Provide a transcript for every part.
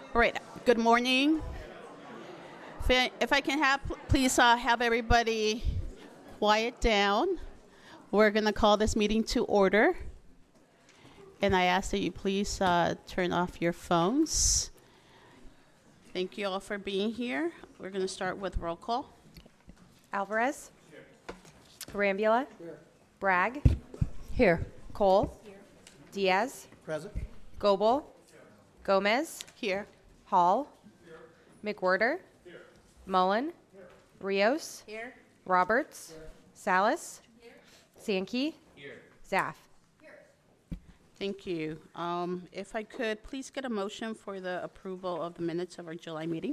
All right. Good morning. If I can have, please have everybody quiet down. We're going to call this meeting to order. And I ask that you please turn off your phones. Thank you all for being here. We're going to start with roll call. Alvarez. Here. Carambula. Here. Bragg. Here. Cole. Here. Diaz. Present. Goebel. Here. Gomez. Here. Hall. Here. McWhirter. Here. Mullen. Here. Rios. Here. Roberts. Here. Salas. Here. Sankey. Here. Zaff. Thank you. If I could, please get a motion for the approval of the minutes of our July meeting.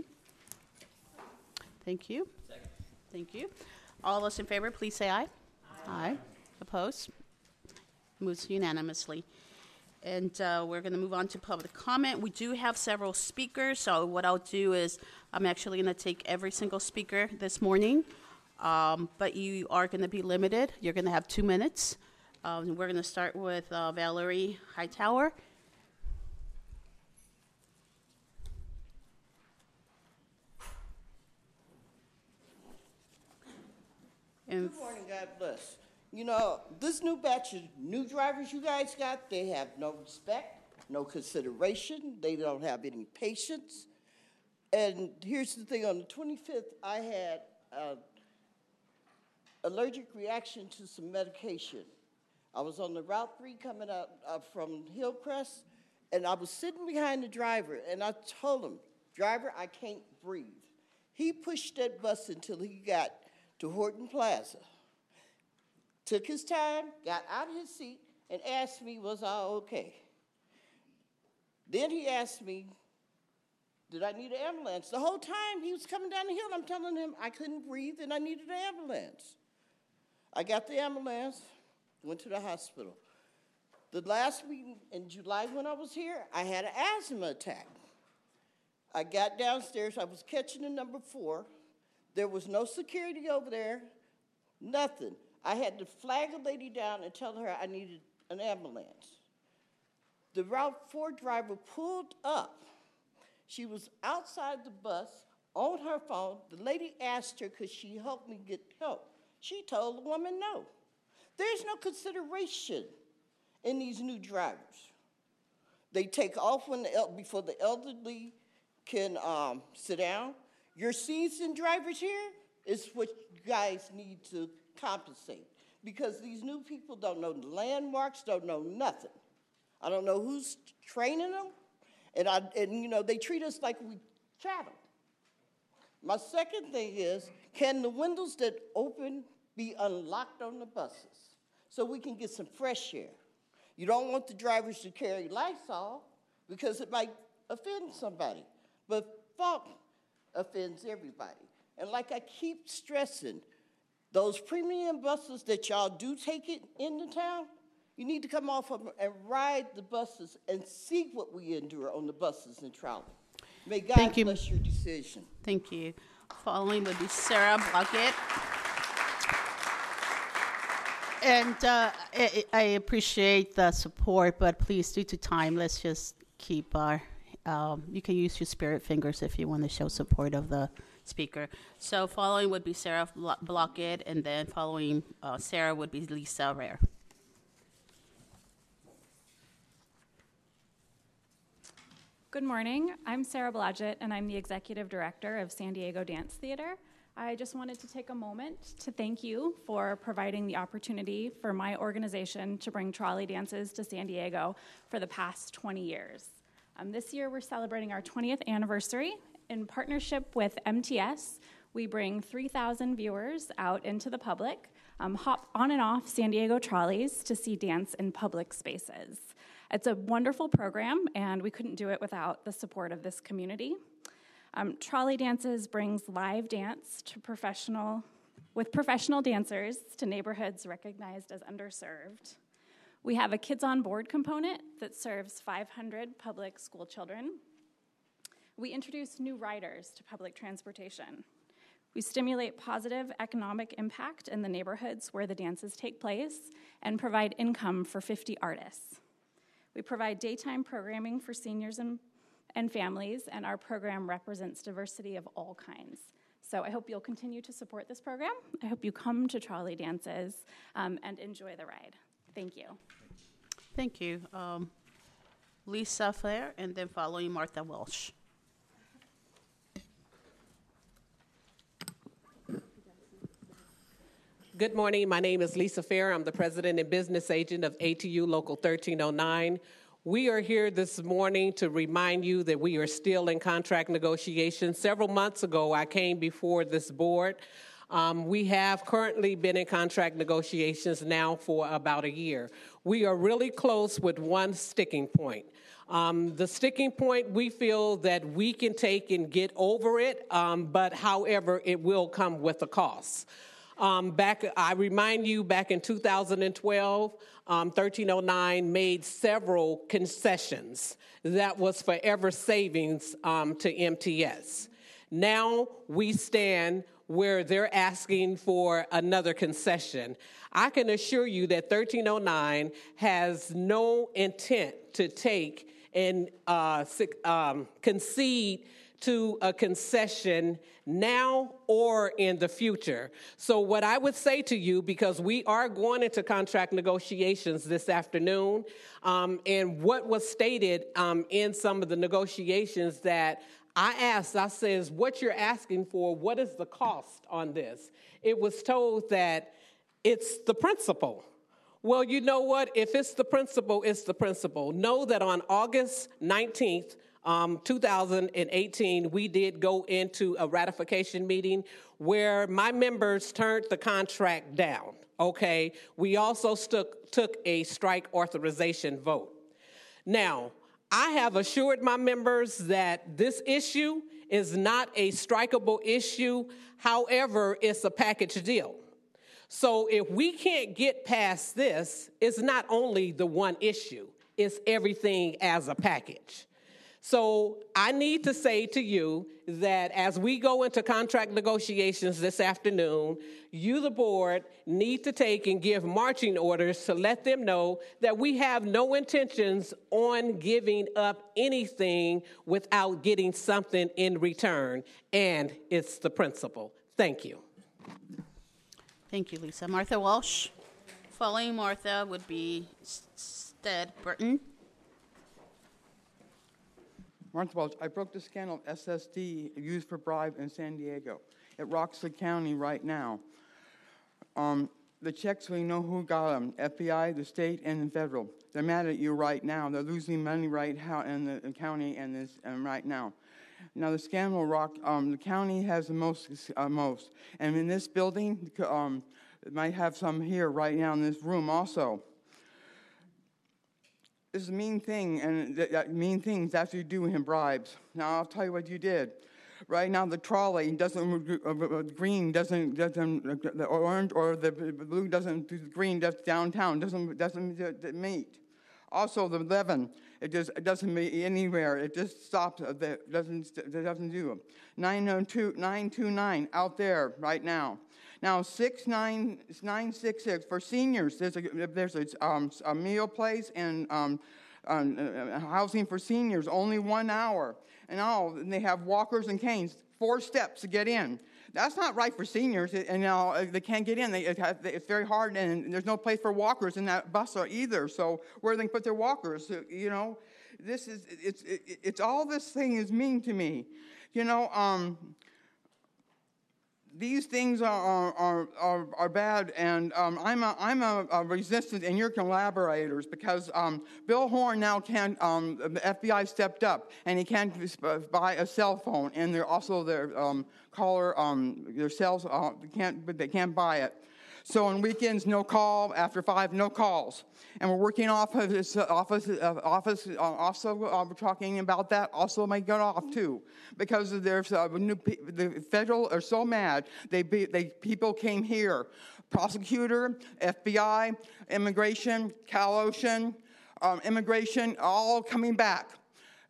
Thank you. Second. Thank you. All those in favor, please say aye. Aye. Opposed? Moves unanimously. And we're going to move on to public comment. We do have several speakers, so what I'll do is I'm actually going to take every single speaker this morning, but you are going to be limited. You're going to have 2 minutes. We're going to start with Valerie Hightower. Good morning, God bless. You know, this new batch of new drivers you guys got, they have no respect, no consideration. They don't have any patience. And here's the thing, on the 25th, I had an allergic reaction to some medication. I was on the Route 3 coming out from Hillcrest, and I was sitting behind the driver, and I told him, driver, I can't breathe. He pushed that bus until he got to Horton Plaza, took his time, got out of his seat, and asked me, was I okay? Then he asked me, did I need an ambulance? The whole time he was coming down the hill, I'm telling him I couldn't breathe and I needed an ambulance. I got the ambulance, went to the hospital. The last meeting in July when I was here, I had an asthma attack. I got downstairs, I was catching the number 4. There was no security over there, nothing. I had to flag a lady down and tell her I needed an ambulance. The Route 4 driver pulled up. She was outside the bus on her phone. The lady asked her, could she help me get help? She told the woman no. There's no consideration in these new drivers. They take off before the elderly can sit down. Your seasoned drivers here is what you guys need to compensate, because these new people don't know the landmarks, don't know nothing. I don't know who's training them, and you know, they treat us like we chattel. My second thing is, can the windows that open be unlocked on the buses so we can get some fresh air? You don't want the drivers to carry Lysol because it might offend somebody, but funk offends everybody. And like I keep stressing, those premium buses that y'all do take it into town, you need to come off of them and ride the buses and see what we endure on the buses and trolleys. May God bless your decision. Thank you. Following would be Sarah Blockett. And I appreciate the support, but please, due to time, let's just keep our, you can use your spirit fingers if you want to show support of the speaker. So following would be Sarah Blockett, and then following Sarah would be Lisa Rare. Good morning. I'm Sarah Blodgett, and I'm the Executive Director of San Diego Dance Theater. I just wanted to take a moment to thank you for providing the opportunity for my organization to bring trolley dances to San Diego for the past 20 years. This year, we're celebrating our 20th anniversary. In partnership with MTS, we bring 3,000 viewers out into the public, hop on and off San Diego trolleys to see dance in public spaces. It's a wonderful program, and we couldn't do it without the support of this community. Trolley Dances brings live dance to professional dancers to neighborhoods recognized as underserved. We have a Kids on Board component that serves 500 public school children. We introduce new riders to public transportation. We stimulate positive economic impact in the neighborhoods where the dances take place and provide income for 50 artists. We provide daytime programming for seniors and and families, and our program represents diversity of all kinds. So I hope you'll continue to support this program. I hope you come to trolley dances and enjoy the ride. Thank you. Thank you. Lisa Fair, and then following Martha Welsh. Good morning. My name is Lisa Fair. I'm the president and business agent of ATU Local 1309. We are here this morning to remind you that we are still in contract negotiations. Several months ago, I came before this board. We have currently been in contract negotiations now for about a year. We are really close with one sticking point. The sticking point, we feel that we can take and get over it, but however, it will come with a cost. I remind you, back in 2012, 1309 made several concessions. That was forever savings to MTS. Now we stand where they're asking for another concession. I can assure you that 1309 has no intent to take and concede to a concession now or in the future. So what I would say to you, because we are going into contract negotiations this afternoon, and what was stated in some of the negotiations that I says, what you're asking for, what is the cost on this? It was told that it's the principal. Well, you know what? If it's the principal, it's the principal. Know that on August 19th, 2018, we did go into a ratification meeting where my members turned the contract down, okay? We also took a strike authorization vote. Now, I have assured my members that this issue is not a strikeable issue. However, it's a package deal. So if we can't get past this, it's not only the one issue, it's everything as a package. So I need to say to you that as we go into contract negotiations this afternoon, you, the board, need to take and give marching orders to let them know that we have no intentions on giving up anything without getting something in return, and it's the principle. Thank you. Thank you, Lisa. Martha Walsh. Following Martha would be Stead Burton. Martha Welch, I broke the scandal of SSD used for bribe in San Diego. It rocks the county right now. The checks, we know who got them, FBI, the state, and the federal. They're mad at you right now. They're losing money right now in the county and right now. Now, the scandal rock, the county has the most. And in this building, it might have some here right now in this room also. This is a mean thing, and that mean things after you do him bribes. Now, I'll tell you what you did. Right now, the trolley doesn't, green doesn't, the orange or the blue doesn't, the green downtown doesn't meet. Also, the 11, it doesn't meet anywhere. It just stops. It doesn't do it. 929 out there right now. Now 966 for seniors. There's a meal place and housing for seniors. Only 1 hour. And they have walkers and canes. 4 steps to get in. That's not right for seniors, and they can't get in. It's very hard, and there's no place for walkers in that bus either. So where are they going to put their walkers? You know, it's all this thing is mean to me. You know, these things are bad, and I'm a resistant, and your collaborators, because Bill Horn now can't. The FBI stepped up, and he can't buy a cell phone, and they're also their caller their cells they can't buy it. So on weekends, no call. After 5, no calls. And we're working off of this office. Also, we're talking about that. Also, might get off too, because there's the federal are so mad. People came here, prosecutor, FBI, immigration, Cal Ocean, immigration, all coming back.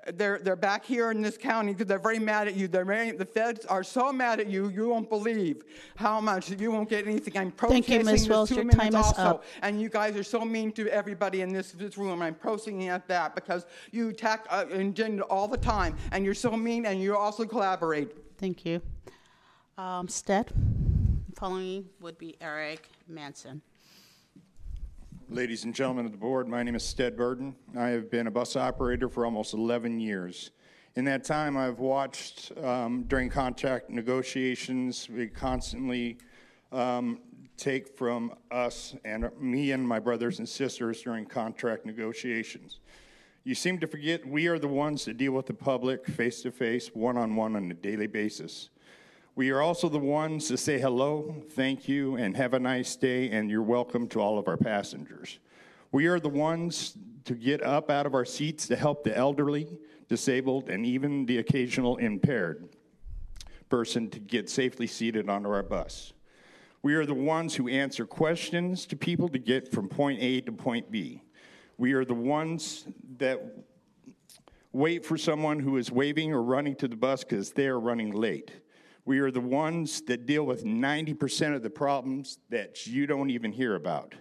they're back here in this county because they're very mad at you. The feds are so mad at you, you won't believe how much you won't get anything. I'm Thank you, protesting Ms. this Wells. 2 Your minutes time is also, up. and you guys are so mean to everybody in this room. I'm protesting at that because you attack agenda all the time, and you're so mean, and you also collaborate. Thank you. Stead. Following would be Eric Manson. Ladies and gentlemen of the board, my name is Stead Burden. I have been a bus operator for almost 11 years. In that time, I've watched during contract negotiations, we constantly take from us and me and my brothers and sisters during contract negotiations. You seem to forget we are the ones that deal with the public face-to-face, one-on-one on a daily basis. We are also the ones to say hello, thank you, and have a nice day, and you're welcome to all of our passengers. We are the ones to get up out of our seats to help the elderly, disabled, and even the occasional impaired person to get safely seated onto our bus. We are the ones who answer questions to people to get from point A to point B. We are the ones that wait for someone who is waving or running to the bus because they are running late. We are the ones that deal with 90% of the problems that you don't even hear about.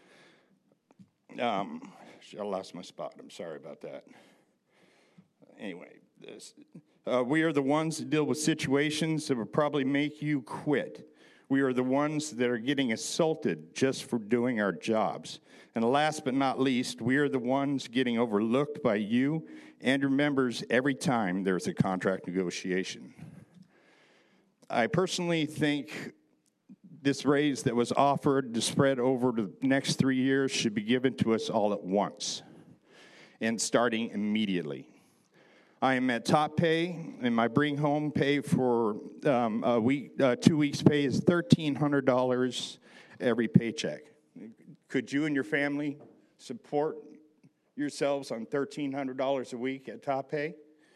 I lost my spot. I'm sorry about that. Anyway, we are the ones that deal with situations that will probably make you quit. We are the ones that are getting assaulted just for doing our jobs. And last but not least, we are the ones getting overlooked by you and your members every time there's a contract negotiation. I personally think this raise that was offered to spread over the next 3 years should be given to us all at once and starting immediately. I am at top pay, and my bring home pay for 2 weeks pay is $1,300 every paycheck. Could you and your family support yourselves on $1,300 a week at top pay?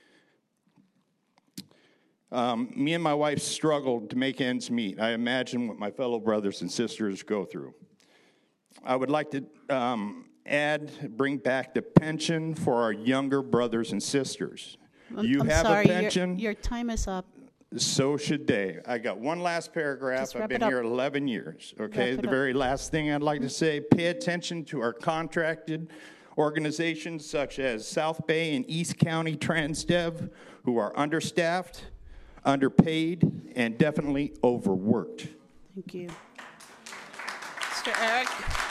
Me and my wife struggled to make ends meet. I imagine what my fellow brothers and sisters go through. I would like to bring back the pension for our younger brothers and sisters. You have a pension. Your time is up. So should they. I got one last paragraph. Just I've wrap been it up. here 11 years. Okay, Wrap it the up. very last thing I'd like to say, pay attention to our contracted organizations such as South Bay and East County TransDev, who are understaffed, underpaid, and definitely overworked. Thank you. Mr. Eric.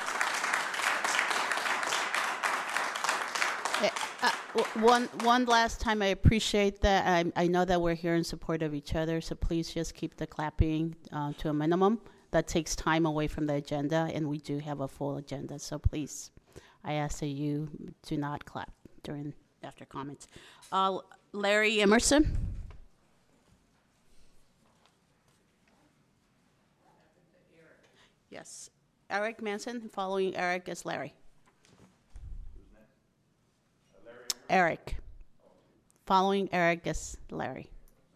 One last time, I appreciate that. I know that we're here in support of each other, so please just keep the clapping to a minimum. That takes time away from the agenda, and we do have a full agenda, so please, I ask that you do not clap after comments. Larry Emerson. Yes. Eric Manson. Following Eric is Larry. Eric. Following Eric is Larry.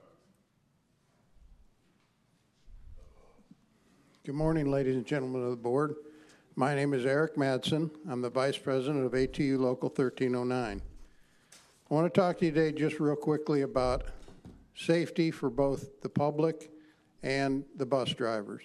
Good morning, ladies and gentlemen of the board. My name is Eric Madsen. I'm the Vice President of ATU Local 1309. I want to talk to you today just real quickly about safety for both the public and the bus drivers.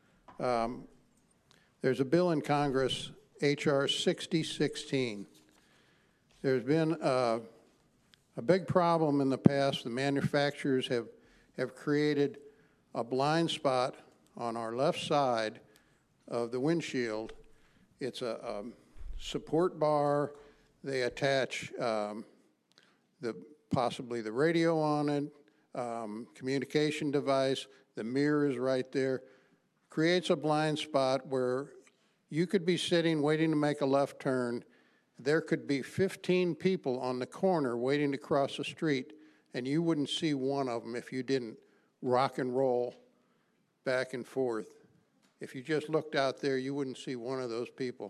There's a bill in Congress, H.R. 6016. There's been a big problem in the past. The manufacturers have created a blind spot on our left side of the windshield. It's a support bar. They attach possibly the radio on it, communication device. The mirror is right there. Creates a blind spot where you could be sitting waiting to make a left turn. There could be 15 people on the corner waiting to cross the street, and you wouldn't see one of them if you didn't rock and roll back and forth. If you just looked out there, you wouldn't see one of those people.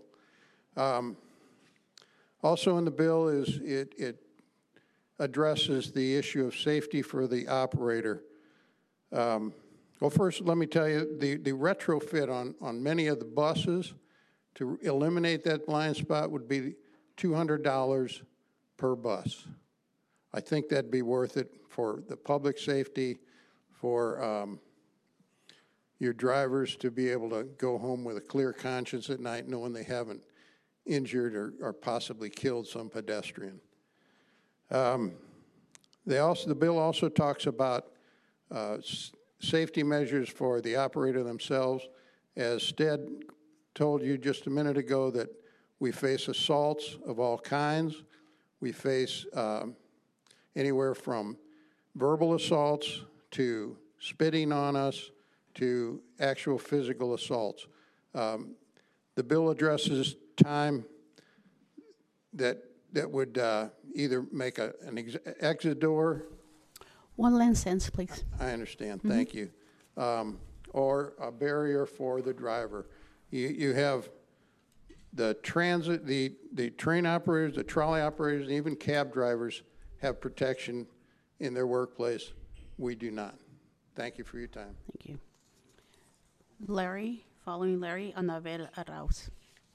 Also in the bill is it addresses the issue of safety for the operator. Well, first, let me tell you, the retrofit on many of the buses to eliminate that blind spot would be $200 per bus. I think that'd be worth it for the public safety, for your drivers to be able to go home with a clear conscience at night knowing they haven't injured or possibly killed some pedestrian. The bill also talks about safety measures for the operator themselves. As Stead told you just a minute ago, that we face assaults of all kinds. We face anywhere from verbal assaults to spitting on us to actual physical assaults. The bill addresses time that would either make an exit door. 1 lane sense, please. I understand, thank you. Or a barrier for the driver. You have the transit, the train operators, the trolley operators, and even cab drivers have protection in their workplace. We do not. Thank you for your time. Thank you. Larry, following Larry, Anabel Arauz.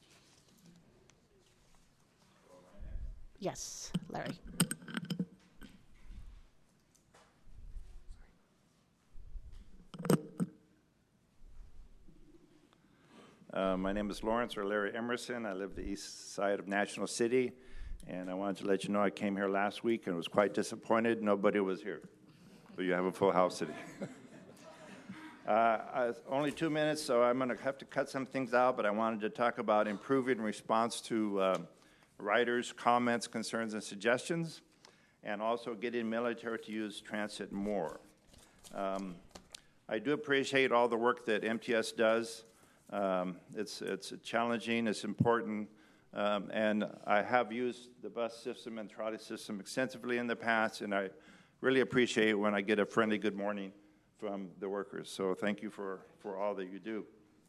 Yes, Larry. My name is Lawrence, or Larry Emerson. I live the east side of National City, and I wanted to let you know I came here last week and was quite disappointed. Nobody was here, but you have a full house today. Only 2 minutes, so I'm going to have to cut some things out, but I wanted to talk about improving response to riders' comments, concerns, and suggestions, and also getting military to use transit more. I do appreciate all the work that MTS does. It's challenging, it's important, and I have used the bus system and trolley system extensively in the past, and I really appreciate when I get a friendly good morning from the workers. So thank you for all that you do.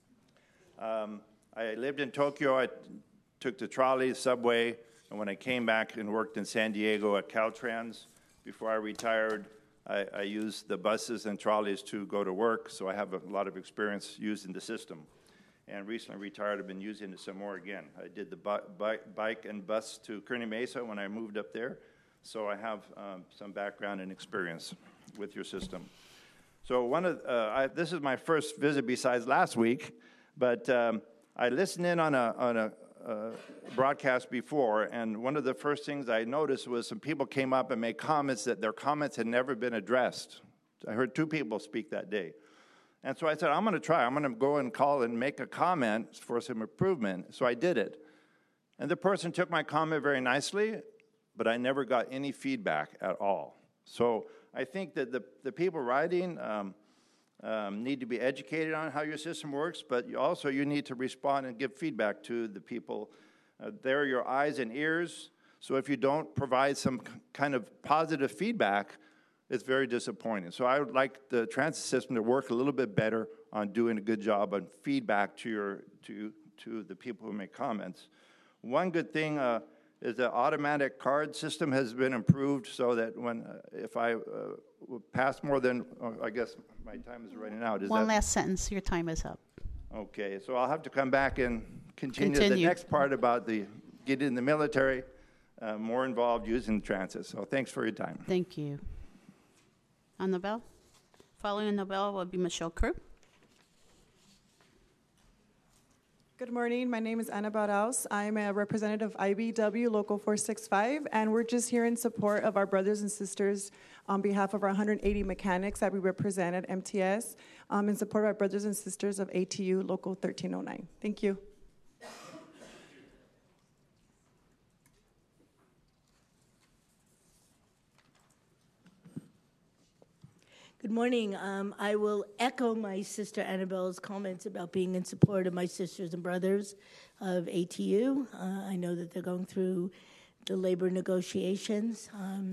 I lived in Tokyo. I took the trolley, subway, and when I came back and worked in San Diego at Caltrans, before I retired, I used the buses and trolleys to go to work, so I have a lot of experience using the system. And recently retired, I've been using it some more again. I did the bike and bus to Kearny Mesa when I moved up there, so I have some background and experience with your system. So this is my first visit besides last week, but I listened in on a broadcast before, and one of the first things I noticed was some people came up and made comments that their comments had never been addressed. I heard 2 people speak that day. And so I said, I'm going to try. I'm going to go and call and make a comment for some improvement. So I did it. And the person took my comment very nicely, but I never got any feedback at all. So I think that the people riding need to be educated on how your system works, but you need to respond and give feedback to the people. They're your eyes and ears. So if you don't provide some kind of positive feedback, it's very disappointing. So I would like the transit system to work a little bit better on doing a good job on feedback to the people who make comments. One good thing is the automatic card system has been improved so that if I pass more than, I guess my time is running out. One last sentence, your time is up. Okay, so I'll have to come back and continue. The next part about getting in the military more involved using transit. So thanks for your time. Thank you. Annabelle? Following Annabelle will be Michelle Crew. Good morning. My name is Annabelle Rouse. I'm a representative of IBW Local 465, and we're just here in support of our brothers and sisters on behalf of our 180 mechanics that we represent at MTS, in support of our brothers and sisters of ATU Local 1309. Thank you. Good morning. I will echo my sister Annabelle's comments about being in support of my sisters and brothers of ATU. I know that they're going through the labor negotiations.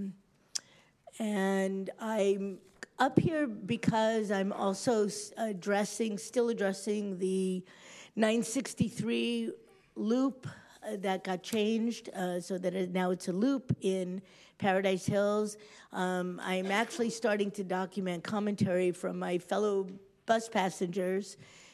And I'm up here because I'm also still addressing the 963 loop that got changed so that now it's a loop in Paradise Hills. I'm actually starting to document commentary from my fellow bus passengers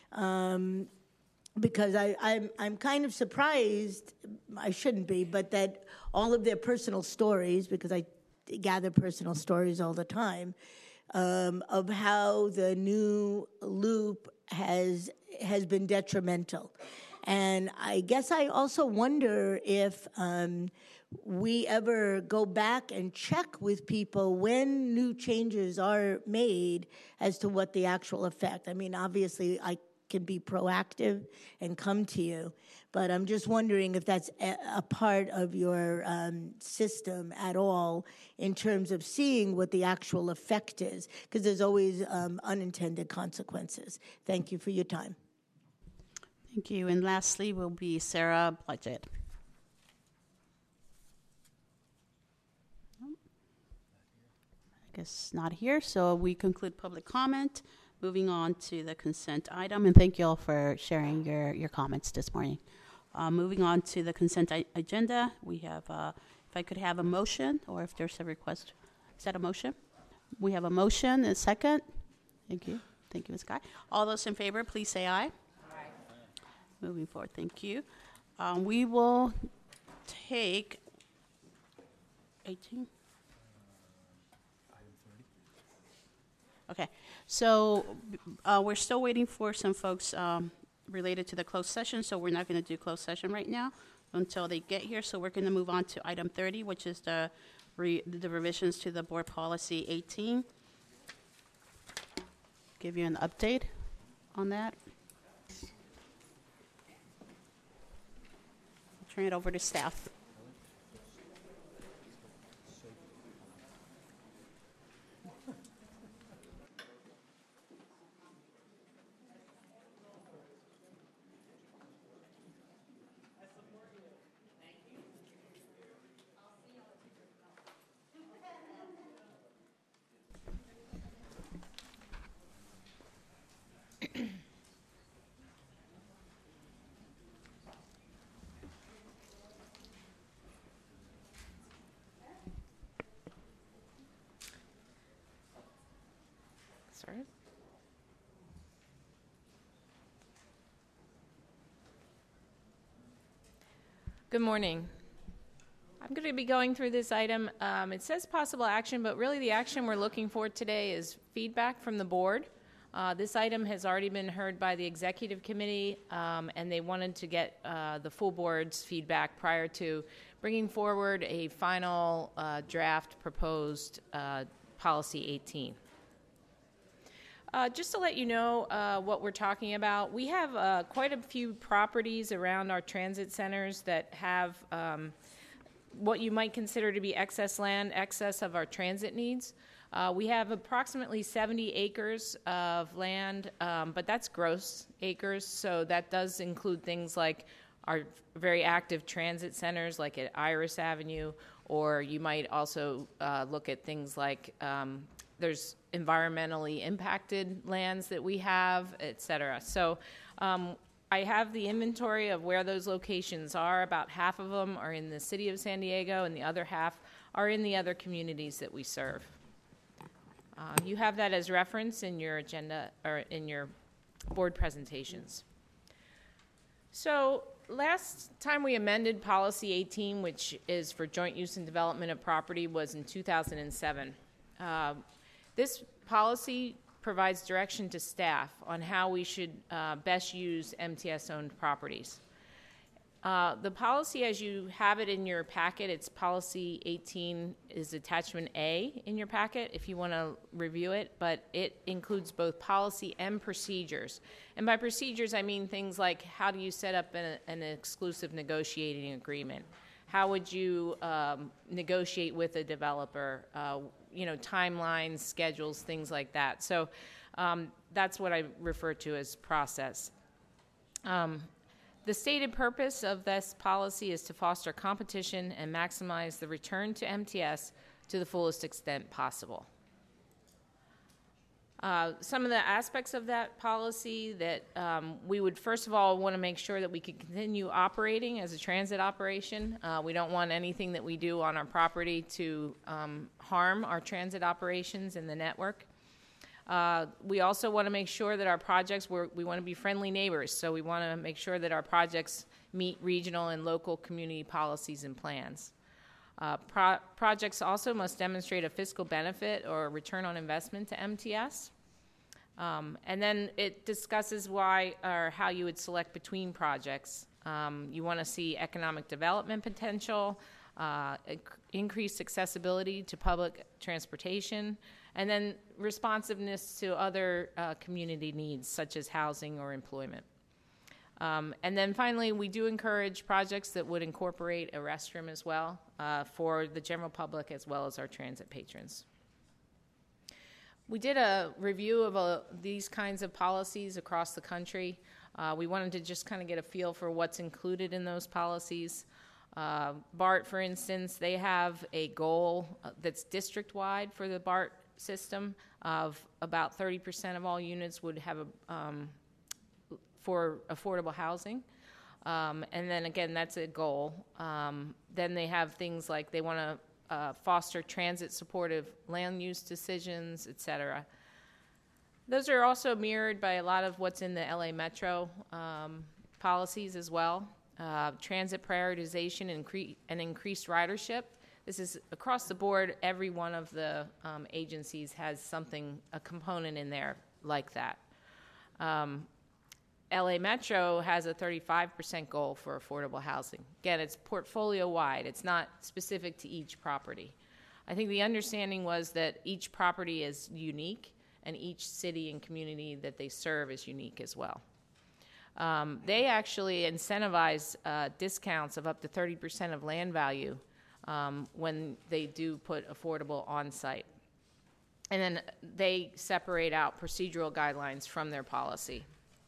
because I'm kind of surprised, I shouldn't be, but that all of their personal stories, because I gather personal stories all the time of how the new loop has been detrimental. And I guess I also wonder if we ever go back and check with people when new changes are made as to what the actual effect. I mean, obviously, I can be proactive and come to you, but I'm just wondering if that's a part of your system at all in terms of seeing what the actual effect is, because there's always unintended consequences. Thank you for your time. Thank you. And lastly will be Sarah Blodgett. I guess not here, so we conclude public comment. Moving on to the consent item, and thank you all for sharing your comments this morning. Moving on to the consent agenda, we have, if I could have a motion, or if there's a request. Is that a motion? We have a motion, and a second. Thank you. Thank you, Ms. Guy. All those in favor, please say aye. Moving forward, thank you. We will take 18. Okay, so we're still waiting for some folks related to the closed session, so we're not going to do closed session right now until they get here. So we're going to move on to item 30, which is the revisions to the board policy 18. Give you an update on that. Turn it over to staff. Sorry. Good morning. I'm going to be going through this item. It says possible action, but really the action we're looking for today is feedback from the board. This item has already been heard by the executive committee, and they wanted to get the full board's feedback prior to bringing forward a final draft proposed policy 18. Just to let you know what we're talking about, we have quite a few properties around our transit centers that have what you might consider to be excess land, excess of our transit needs. We have approximately 70 acres of land, but that's gross acres, so that does include things like our very active transit centers like at Iris Avenue, or you might also look at things like there's environmentally impacted lands that we have, et cetera. So I have the inventory of where those locations are. About half of them are in the city of San Diego, and the other half are in the other communities that we serve. You have that as reference in your agenda or in your board presentations. So last time we amended Policy 18, which is for joint use and development of property, was in 2007. This policy provides direction to staff on how we should best use MTS-owned properties. The policy, as you have it in your packet, it's Policy 18 is Attachment A in your packet if you want to review it, but it includes both policy and procedures. And by procedures, I mean things like how do you set up an exclusive negotiating agreement? How would you negotiate with a developer? Timelines, schedules, things like that. So that's what I refer to as process. The stated purpose of this policy is to foster competition and maximize the return to MTS to the fullest extent possible. Some of the aspects of that policy that we would first of all want to make sure that we could continue operating as a transit operation. We don't want anything that we do on our property to harm our transit operations in the network. We also want to make sure that our projects, we want to be friendly neighbors, so we want to make sure that our projects meet regional and local community policies and plans. Projects also must demonstrate a fiscal benefit or return on investment to MTS. And then it discusses why or how you would select between projects. You want to see economic development potential, increased accessibility to public transportation, and then responsiveness to other community needs such as housing or employment. And then finally, we do encourage projects that would incorporate a restroom as well for the general public as well as our transit patrons. We did a review of these kinds of policies across the country. We wanted to just kind of get a feel for what's included in those policies. BART, for instance, they have a goal that's district-wide for the BART system of about 30% of all units would have for affordable housing. And then again, that's a goal. Then they have things like they want to foster transit supportive land use decisions, et cetera. Those are also mirrored by a lot of what's in the LA Metro policies as well. Transit prioritization and increased ridership. This is across the board. Every one of the agencies has a component in there like that. LA Metro has a 35% goal for affordable housing. Again, it's portfolio-wide. It's not specific to each property. I think the understanding was that each property is unique, and each city and community that they serve is unique as well. They actually incentivize discounts of up to 30% of land value when they do put affordable on-site. And then they separate out procedural guidelines from their policy.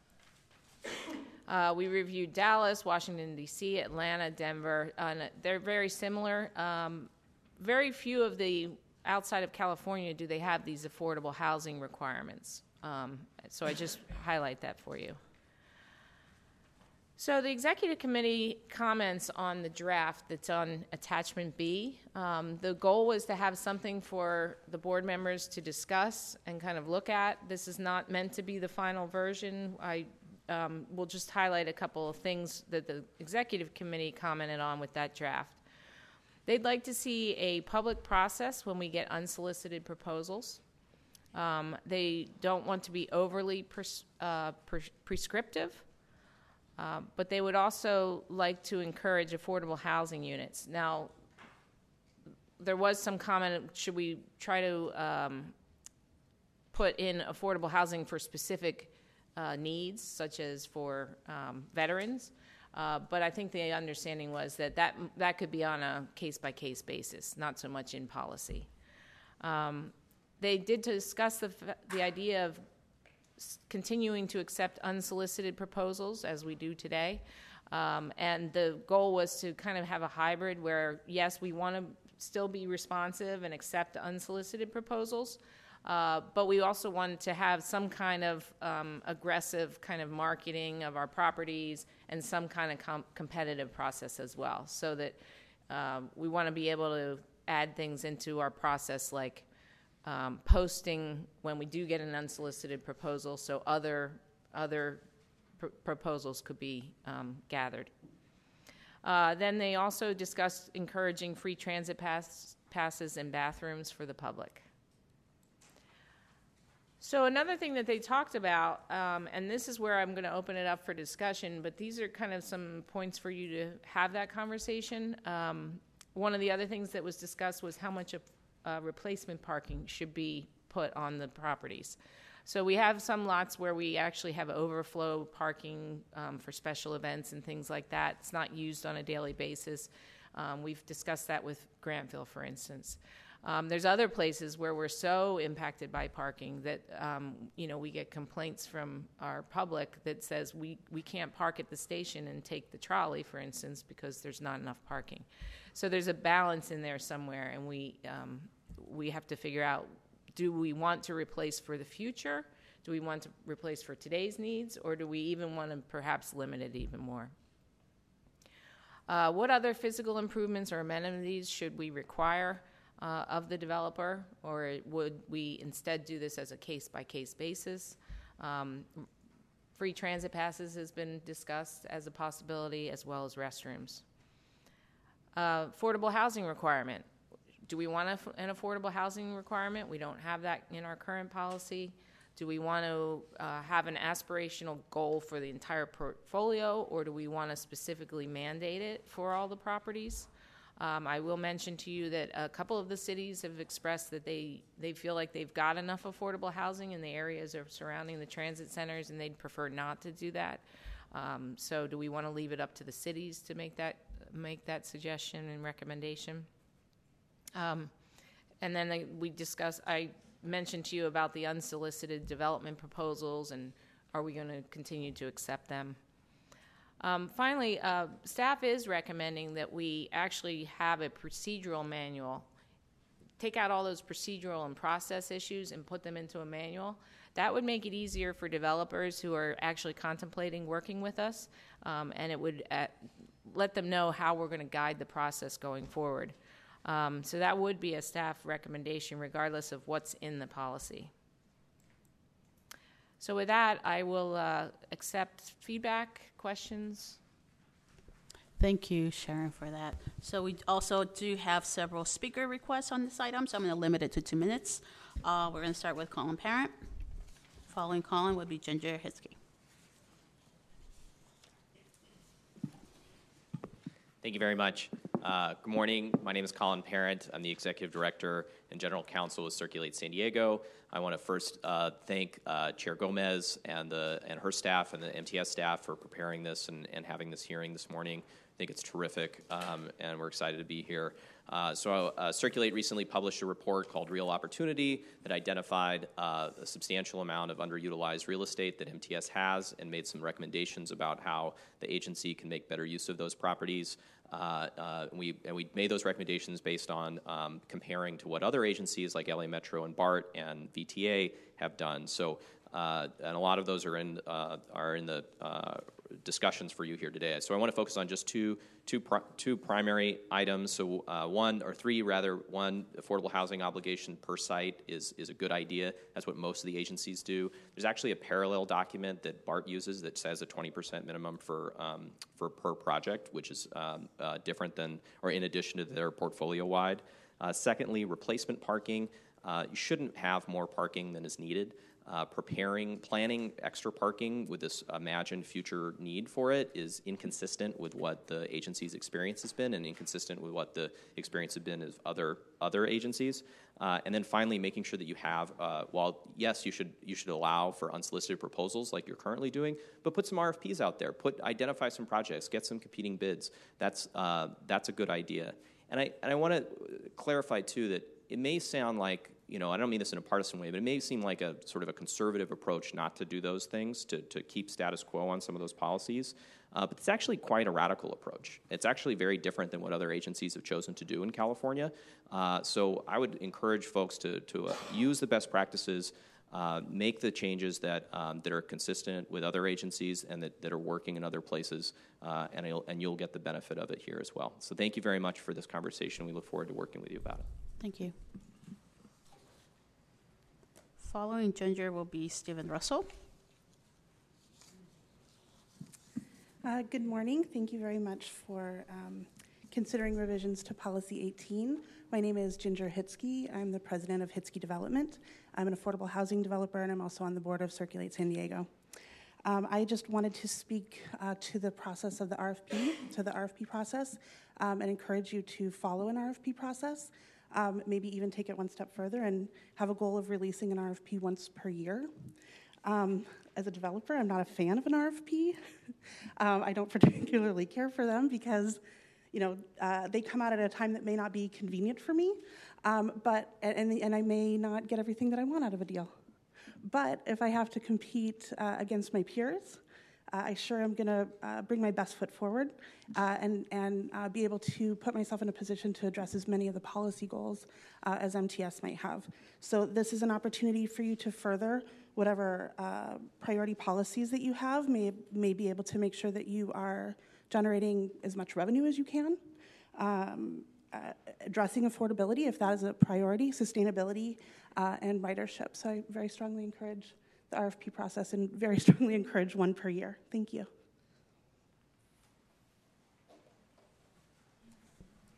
We reviewed Dallas, Washington, D.C., Atlanta, Denver. They're very similar. Very few of the outside of California do they have these affordable housing requirements. So I just highlight that for you. So the executive committee comments on the draft that's on attachment B. The goal was to have something for the board members to discuss and kind of look at. This is not meant to be the final version. I will just highlight a couple of things that the executive committee commented on with that draft. They'd like to see a public process when we get unsolicited proposals. They don't want to be overly prescriptive, but they would also like to encourage affordable housing units. Now, there was some comment, should we try to put in affordable housing for specific needs, such as for veterans? But I think the understanding was that could be on a case-by-case basis, not so much in policy. They did discuss the idea of continuing to accept unsolicited proposals, as we do today. And the goal was to kind of have a hybrid where, yes, we want to still be responsive and accept unsolicited proposals, but we also wanted to have some kind of aggressive kind of marketing of our properties and some kind of competitive process as well, so that we want to be able to add things into our process like posting when we do get an unsolicited proposal so other proposals could be gathered. Then they also discussed encouraging free transit passes and bathrooms for the public. So another thing that they talked about, and this is where I'm going to open it up for discussion, but these are kind of some points for you to have that conversation. One of the other things that was discussed was how much of replacement parking should be put on the properties. So we have some lots where we actually have overflow parking for special events and things like that. It's not used on a daily basis. We've discussed that with Grantville, for instance. There's other places where we're so impacted by parking that we get complaints from our public that says we can't park at the station and take the trolley, for instance, because there's not enough parking. So there's a balance in there somewhere, and we have to figure out, do we want to replace for the future? Do we want to replace for today's needs? Or do we even want to perhaps limit it even more? What other physical improvements or amenities should we require of the developer? Or would we instead do this as a case-by-case basis? Free transit passes has been discussed as a possibility, as well as restrooms. Affordable housing requirement. Do we want an affordable housing requirement? We don't have that in our current policy. Do we want to have an aspirational goal for the entire portfolio, or do we want to specifically mandate it for all the properties? I will mention to you that a couple of the cities have expressed that they feel like they've got enough affordable housing in the areas surrounding the transit centers, and they'd prefer not to do that. So do we want to leave it up to the cities to make that suggestion and recommendation? And then I mentioned to you about the unsolicited development proposals, and are we going to continue to accept them? Finally, staff is recommending that we actually have a procedural manual. Take out all those procedural and process issues and put them into a manual. That would make it easier for developers who are actually contemplating working with us, and it would let them know how we're going to guide the process going forward. So that would be a staff recommendation regardless of what's in the policy. So with that, I will accept feedback, questions. Thank you, Sharon, for that. So we also do have several speaker requests on this item, so I'm going to limit it to 2 minutes. We're going to start with Colin Parent. Following Colin would be Ginger Hitzke. Thank you very much. Good morning. My name is Colin Parent. I'm the Executive Director and General Counsel with Circulate San Diego. I want to first thank Chair Gomez and her staff and the MTS staff for preparing this and having this hearing this morning. I think it's terrific, and we're excited to be here. Circulate recently published a report called Real Opportunity that identified a substantial amount of underutilized real estate that MTS has and made some recommendations about how the agency can make better use of those properties. We made those recommendations based on comparing to what other agencies like LA Metro and BART and VTA have done. So, and a lot of those are in the discussions for you here today. So I want to focus on just two primary items. So one, affordable housing obligation per site is a good idea. That's what most of the agencies do. There's actually a parallel document that BART uses that says a 20% minimum for per project, which is different than, or in addition to their portfolio-wide. Secondly, replacement parking. You shouldn't have more parking than is needed. Planning extra parking with this imagined future need for it is inconsistent with what the agency's experience has been and inconsistent with what the experience has been of other agencies. And then finally, making sure that you have, while yes, you should allow for unsolicited proposals like you're currently doing, but put some RFPs out there. Identify some projects, get some competing bids. That's a good idea. And I want to clarify too that it may sound like, I don't mean this in a partisan way, but it may seem like a sort of a conservative approach not to do those things, to keep status quo on some of those policies. But it's actually quite a radical approach. It's actually very different than what other agencies have chosen to do in California. So I would encourage folks to use the best practices, make the changes that are consistent with other agencies and that are working in other places, and you'll get the benefit of it here as well. So thank you very much for this conversation. We look forward to working with you about it. Thank you. Following Ginger will be Stephen Russell. Good morning. Thank you very much for considering revisions to Policy 18. My name is Ginger Hitzke. I'm the president of Hitzke Development. I'm an affordable housing developer, and I'm also on the board of Circulate San Diego. I just wanted to speak to the process of the RFP process, and encourage you to follow an RFP process. Maybe even take it one step further and have a goal of releasing an RFP once per year. As a developer, I'm not a fan of an RFP. I don't particularly care for them because, they come out at a time that may not be convenient for me, but I may not get everything that I want out of a deal. But if I have to compete against my peers, I sure am going to bring my best foot forward and be able to put myself in a position to address as many of the policy goals as MTS might have. So this is an opportunity for you to further whatever priority policies that you have, may be able to make sure that you are generating as much revenue as you can, addressing affordability if that is a priority, sustainability, and ridership. So I very strongly encourage the RFP process and very strongly encourage one per year. Thank you.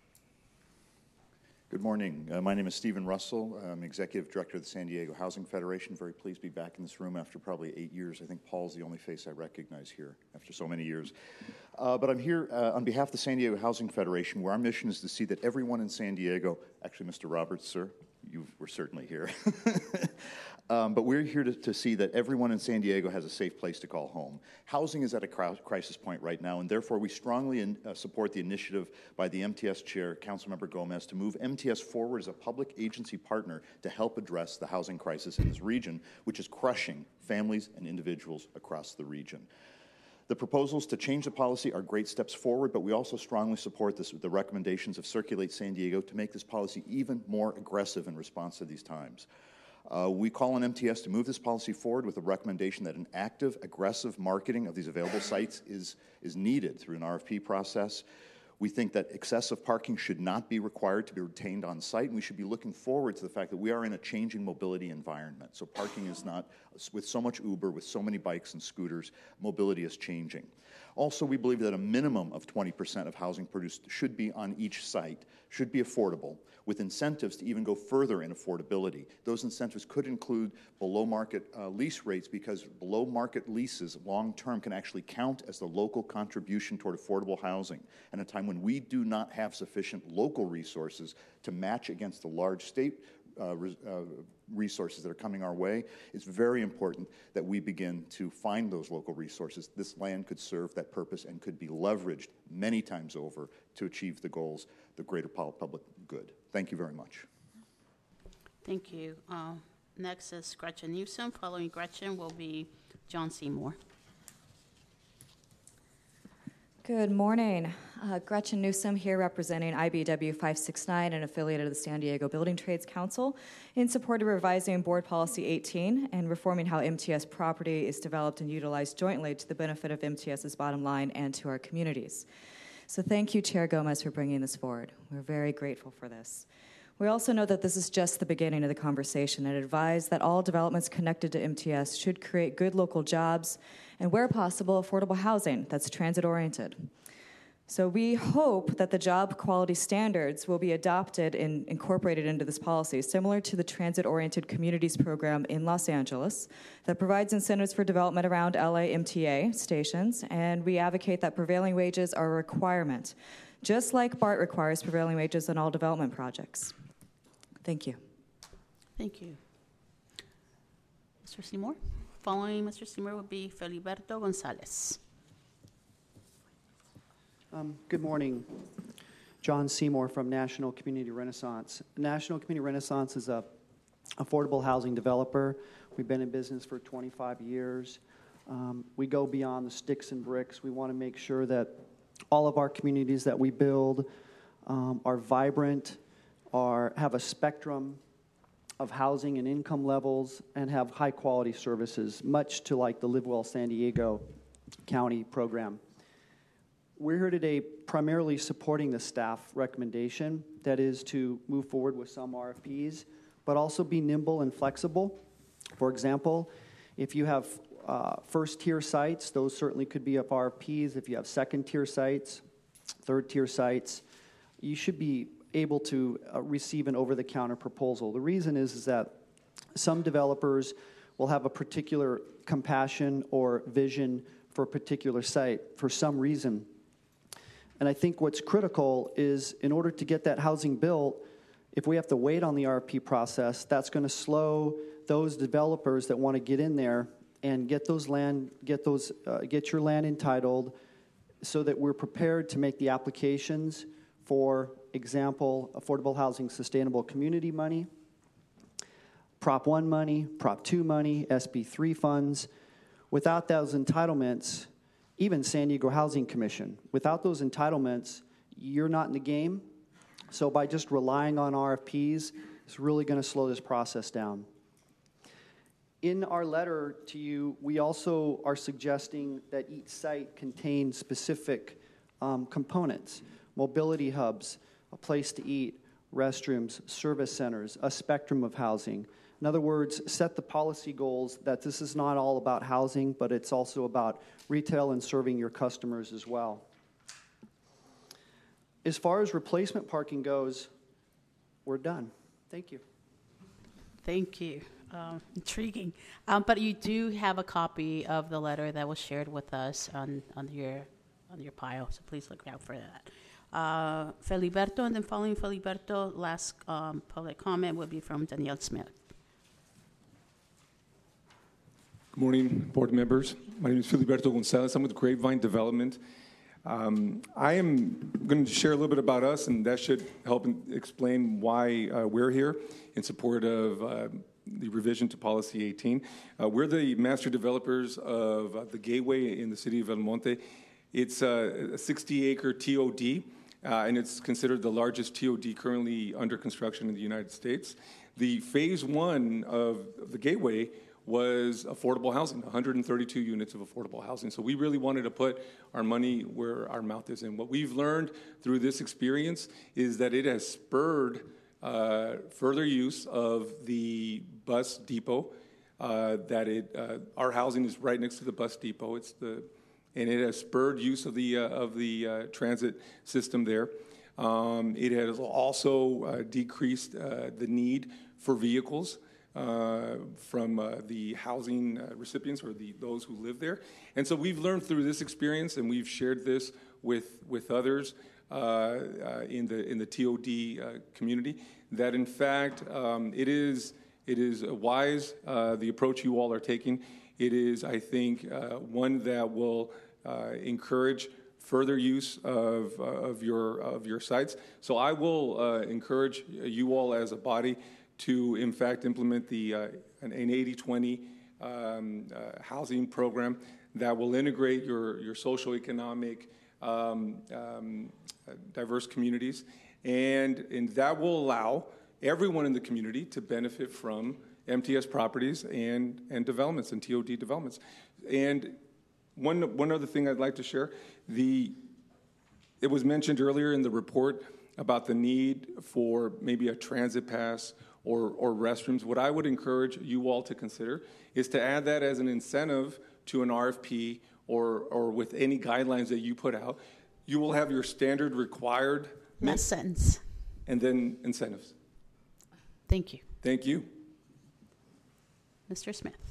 Good morning. My name is Stephen Russell. I'm Executive Director of the San Diego Housing Federation. Very pleased to be back in this room after probably 8 years. I think Paul's the only face I recognize here after so many years. But I'm here on behalf of the San Diego Housing Federation, where our mission is to see that everyone in San Diego, actually, Mr. Roberts, sir, you were certainly here. But we're here to see that everyone in San Diego has a safe place to call home. Housing is at a crisis point right now, and therefore we strongly support the initiative by the MTS chair, Councilmember Gomez, to move MTS forward as a public agency partner to help address the housing crisis in this region, which is crushing families and individuals across the region. The proposals to change the policy are great steps forward, but we also strongly support the recommendations of Circulate San Diego to make this policy even more aggressive in response to these times. We call on MTS to move this policy forward with a recommendation that an active, aggressive marketing of these available sites is needed through an RFP process. We think that excessive parking should not be required to be retained on site, and we should be looking forward to the fact that we are in a changing mobility environment. So parking is not, with so much Uber, with so many bikes and scooters, mobility is changing. Also, we believe that a minimum of 20% of housing produced should be on each site, should be affordable, with incentives to even go further in affordability. Those incentives could include below-market lease rates, because below-market leases long-term can actually count as the local contribution toward affordable housing. And at a time when we do not have sufficient local resources to match against the large state resources that are coming our way, it's very important that we begin to find those local resources. This land could serve that purpose and could be leveraged many times over to achieve the goals, the greater public good. Thank you very much. Thank you. Next is Gretchen Newsom. Following Gretchen will be John Seymour. Good morning. Gretchen Newsom here representing IBW 569, an affiliate of the San Diego Building Trades Council, in support of revising Board Policy 18 and reforming how MTS property is developed and utilized jointly to the benefit of MTS's bottom line and to our communities. So thank you, Chair Gomez, for bringing this forward. We're very grateful for this. We also know that this is just the beginning of the conversation and advise that all developments connected to MTS should create good local jobs and, where possible, affordable housing that's transit-oriented. So we hope that the job quality standards will be adopted and incorporated into this policy, similar to the Transit-Oriented Communities program in Los Angeles that provides incentives for development around LA MTA stations, and we advocate that prevailing wages are a requirement, just like BART requires prevailing wages on all development projects. Thank you. Thank you. Mr. Seymour? Following Mr. Seymour will be Feliberto Gonzalez. Good morning. John Seymour from National Community Renaissance. National Community Renaissance is a affordable housing developer. We've been in business for 25 years. We go beyond the sticks and bricks. We want to make sure that all of our communities that we build are vibrant, have a spectrum of housing and income levels, and have high-quality services, much to like the Live Well San Diego County program. We're here today primarily supporting the staff recommendation, that is to move forward with some RFPs, but also be nimble and flexible. For example, if you have first-tier sites, those certainly could be up RFPs. If you have second-tier sites, third-tier sites, you should be able to receive an over-the-counter proposal. The reason is that some developers will have a particular compassion or vision for a particular site for some reason. And I think what's critical is, in order to get that housing built, if we have to wait on the RFP process, that's going to slow those developers that want to get in there and get your land entitled, so that we're prepared to make the applications for example, Affordable Housing Sustainable Community money, Prop 1 money, Prop 2 money, SB 3 funds. Without those entitlements, even San Diego Housing Commission, without those entitlements, you're not in the game. So by just relying on RFPs, it's really going to slow this process down. In our letter to you, we also are suggesting that each site contain specific components, mobility hubs, a place to eat, restrooms, service centers, a spectrum of housing. In other words, set the policy goals that this is not all about housing, but it's also about retail and serving your customers as well. As far as replacement parking goes, we're done. Thank you. Thank you. Intriguing. But you do have a copy of the letter that was shared with us on your pile, so please look out for that. Feliberto, and then following Feliberto, last public comment will be from Danielle Smith. Good morning, board members. My name is Filiberto Gonzalez. I'm with Grapevine Development. I am going to share a little bit about us, and that should help explain why we're here in support of the revision to Policy 18. We're the master developers of the Gateway in the city of El Monte. It's a 60-acre TOD, and it's considered the largest TOD currently under construction in the United States. The phase one of the Gateway was affordable housing, 132 units of affordable housing. So we really wanted to put our money where our mouth is. And what we've learned through this experience is that it has spurred further use of the bus depot. Our housing is right next to the bus depot. And it has spurred use of the transit system there. It has also decreased the need for vehicles from the housing recipients or those who live there. And so we've learned through this experience, and we've shared this with others in the TOD community, that in fact it is wise, the approach you all are taking. It is, I think, one that will encourage further use of your sites. So I will encourage you all as a body to, in fact, implement an 80-20 housing program that will integrate your social-economic diverse communities, and that will allow everyone in the community to benefit from MTS properties and developments and TOD developments. And one other thing I'd like to share, it was mentioned earlier in the report about the need for maybe a transit pass or restrooms. What I would encourage you all to consider is to add that as an incentive to an RFP or with any guidelines that you put out. You will have your standard required. Last sentence. And then incentives. Thank you. Thank you. Mr. Smith.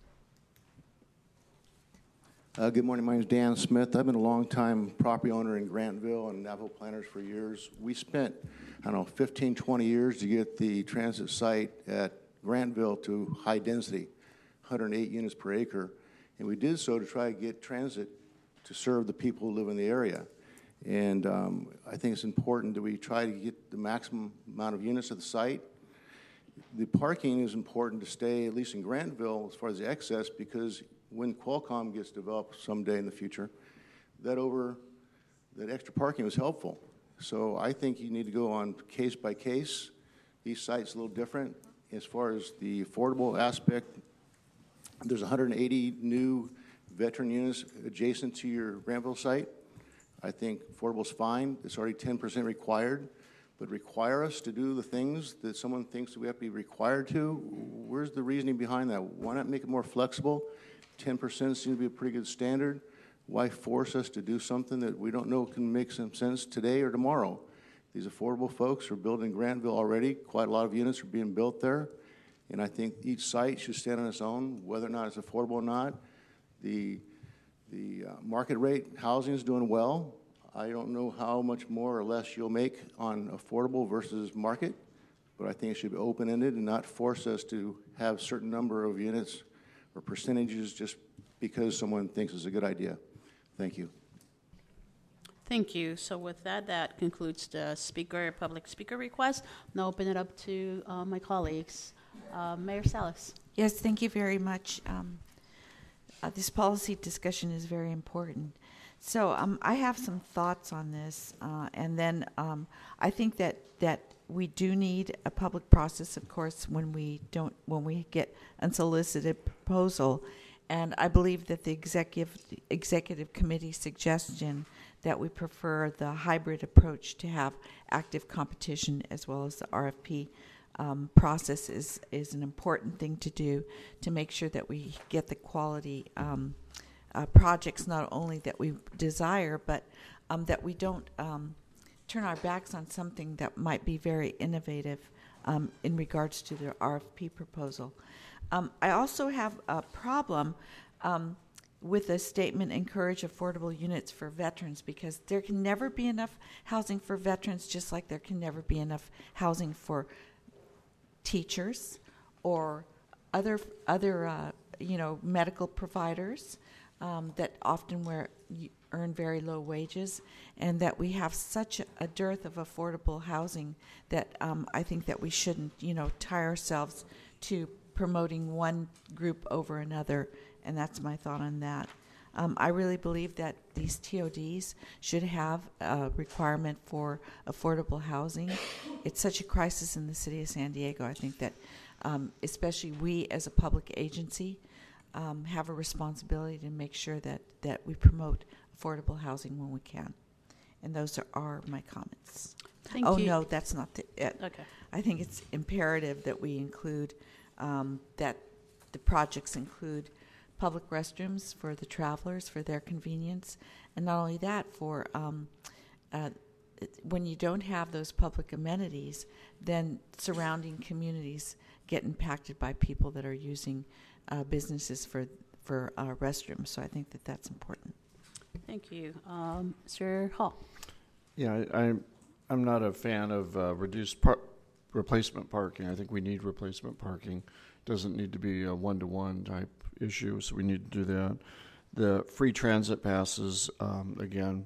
Good morning. My name is Dan Smith. I've been a long-time property owner in Grantville and Navajo Planters for years. We spent, 15, 20 years to get the transit site at Grantville to high density, 108 units per acre. And we did so to try to get transit to serve the people who live in the area. And I think it's important that we try to get the maximum amount of units at the site. The parking is important to stay, at least in Grantville, as far as the excess, because when Qualcomm gets developed someday in the future, that extra parking was helpful. So I think you need to go on case by case. Each site's a little different. As far as the affordable aspect, there's 180 new veteran units adjacent to your Grantville site. I think affordable's fine. It's already 10% required. But require us to do the things that someone thinks that we have to be required to? Where's the reasoning behind that? Why not make it more flexible? 10% seems to be a pretty good standard. Why force us to do something that we don't know can make some sense today or tomorrow? These affordable folks are building Grantville already. Quite a lot of units are being built there. And I think each site should stand on its own, whether or not it's affordable or not. The market rate housing is doing well. I don't know how much more or less you'll make on affordable versus market, but I think it should be open-ended and not force us to have a certain number of units or percentages just because someone thinks it's a good idea. Thank you. Thank you. So with that concludes the public speaker request. Now open it up to my colleagues. Mayor Salas. Yes, thank you very much. This policy discussion is very important. So I have some thoughts on this, and then I think that we do need a public process, of course, when we get unsolicited proposal, and I believe that the executive committee suggestion that we prefer the hybrid approach to have active competition as well as the RFP process is an important thing to do to make sure that we get the quality projects not only that we desire, but that we don't turn our backs on something that might be very innovative in regards to their RFP proposal. I also have a problem with the statement, encourage affordable units for veterans, because there can never be enough housing for veterans, just like there can never be enough housing for teachers or other medical providers that often earn very low wages, and that we have such a dearth of affordable housing that I think that we shouldn't, tie ourselves to promoting one group over another, and that's my thought on that. I really believe that these TODs should have a requirement for affordable housing. It's such a crisis in the city of San Diego. I think that especially we as a public agency have a responsibility to make sure that we promote affordable housing when we can. And those are my comments. Thank you. you. No, that's not it. Okay. I think it's imperative that we include, that the projects include public restrooms for the travelers, for their convenience, and not only that, for when you don't have those public amenities, then surrounding communities get impacted by people that are using businesses for restrooms. So I think that that's important. Thank you. Mr. Hall. Yeah, I'm not a fan of reduced replacement parking. I think we need replacement parking. Doesn't need to be a one-to-one type issue, so we need to do that. The free transit passes, again,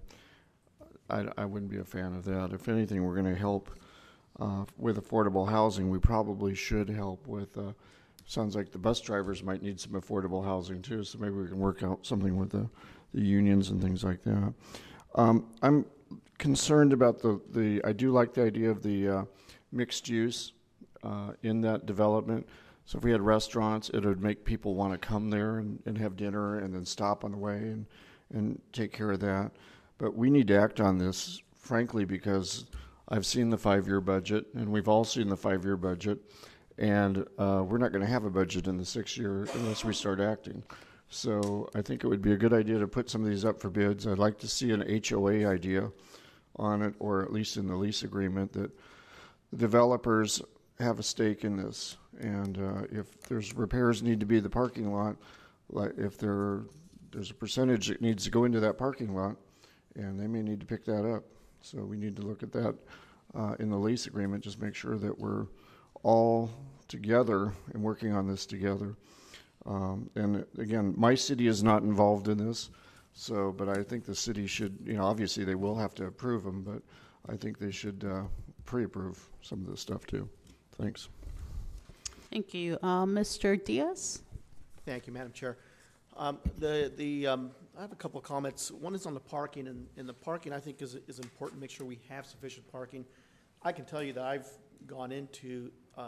I wouldn't be a fan of that. If anything, we're going to help with affordable housing. We probably should help with, sounds like the bus drivers might need some affordable housing too, so maybe we can work out something with the unions and things like that. I'm concerned about I do like the idea of the mixed use in that development. So if we had restaurants, it would make people want to come there and have dinner and then stop on the way and take care of that. But we need to act on this, frankly, because I've seen the 5-year budget, and we've all seen the 5-year budget, and we're not going to have a budget in the 6th year unless we start acting. So I think it would be a good idea to put some of these up for bids. I'd like to see an HOA idea on it, or at least in the lease agreement, that the developers have a stake in this. And if there's repairs need to be the parking lot, like if there's a percentage that needs to go into that parking lot, and they may need to pick that up. So we need to look at that in the lease agreement, just make sure that we're all together and working on this together. And again, my city is not involved in this, but I think the city should, obviously they will have to approve them, but I think they should pre-approve some of this stuff too. Thanks. Thank you. Mr. Diaz? Thank you, Madam Chair. I have a couple of comments. One is on the parking, and the parking I think is important to make sure we have sufficient parking. I can tell you that I've gone into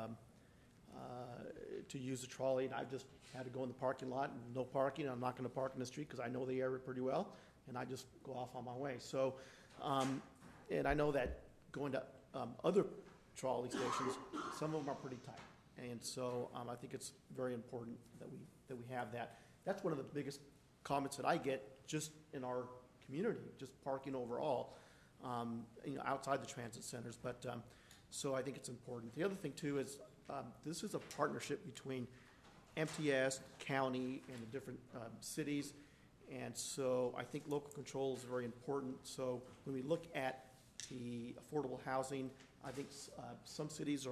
to use the trolley, and I've just had to go in the parking lot and no parking. I'm not going to park in the street because I know the area pretty well, and I just go off on my way. So, and I know that going to other trolley stations, some of them are pretty tight. And so I think it's very important that we have that. That's one of the biggest comments that I get just in our community, just parking overall, outside the transit centers. But so I think it's important. The other thing too is this is a partnership between MTS, county, and the different cities, and so I think local control is very important. So when we look at the affordable housing, I think some cities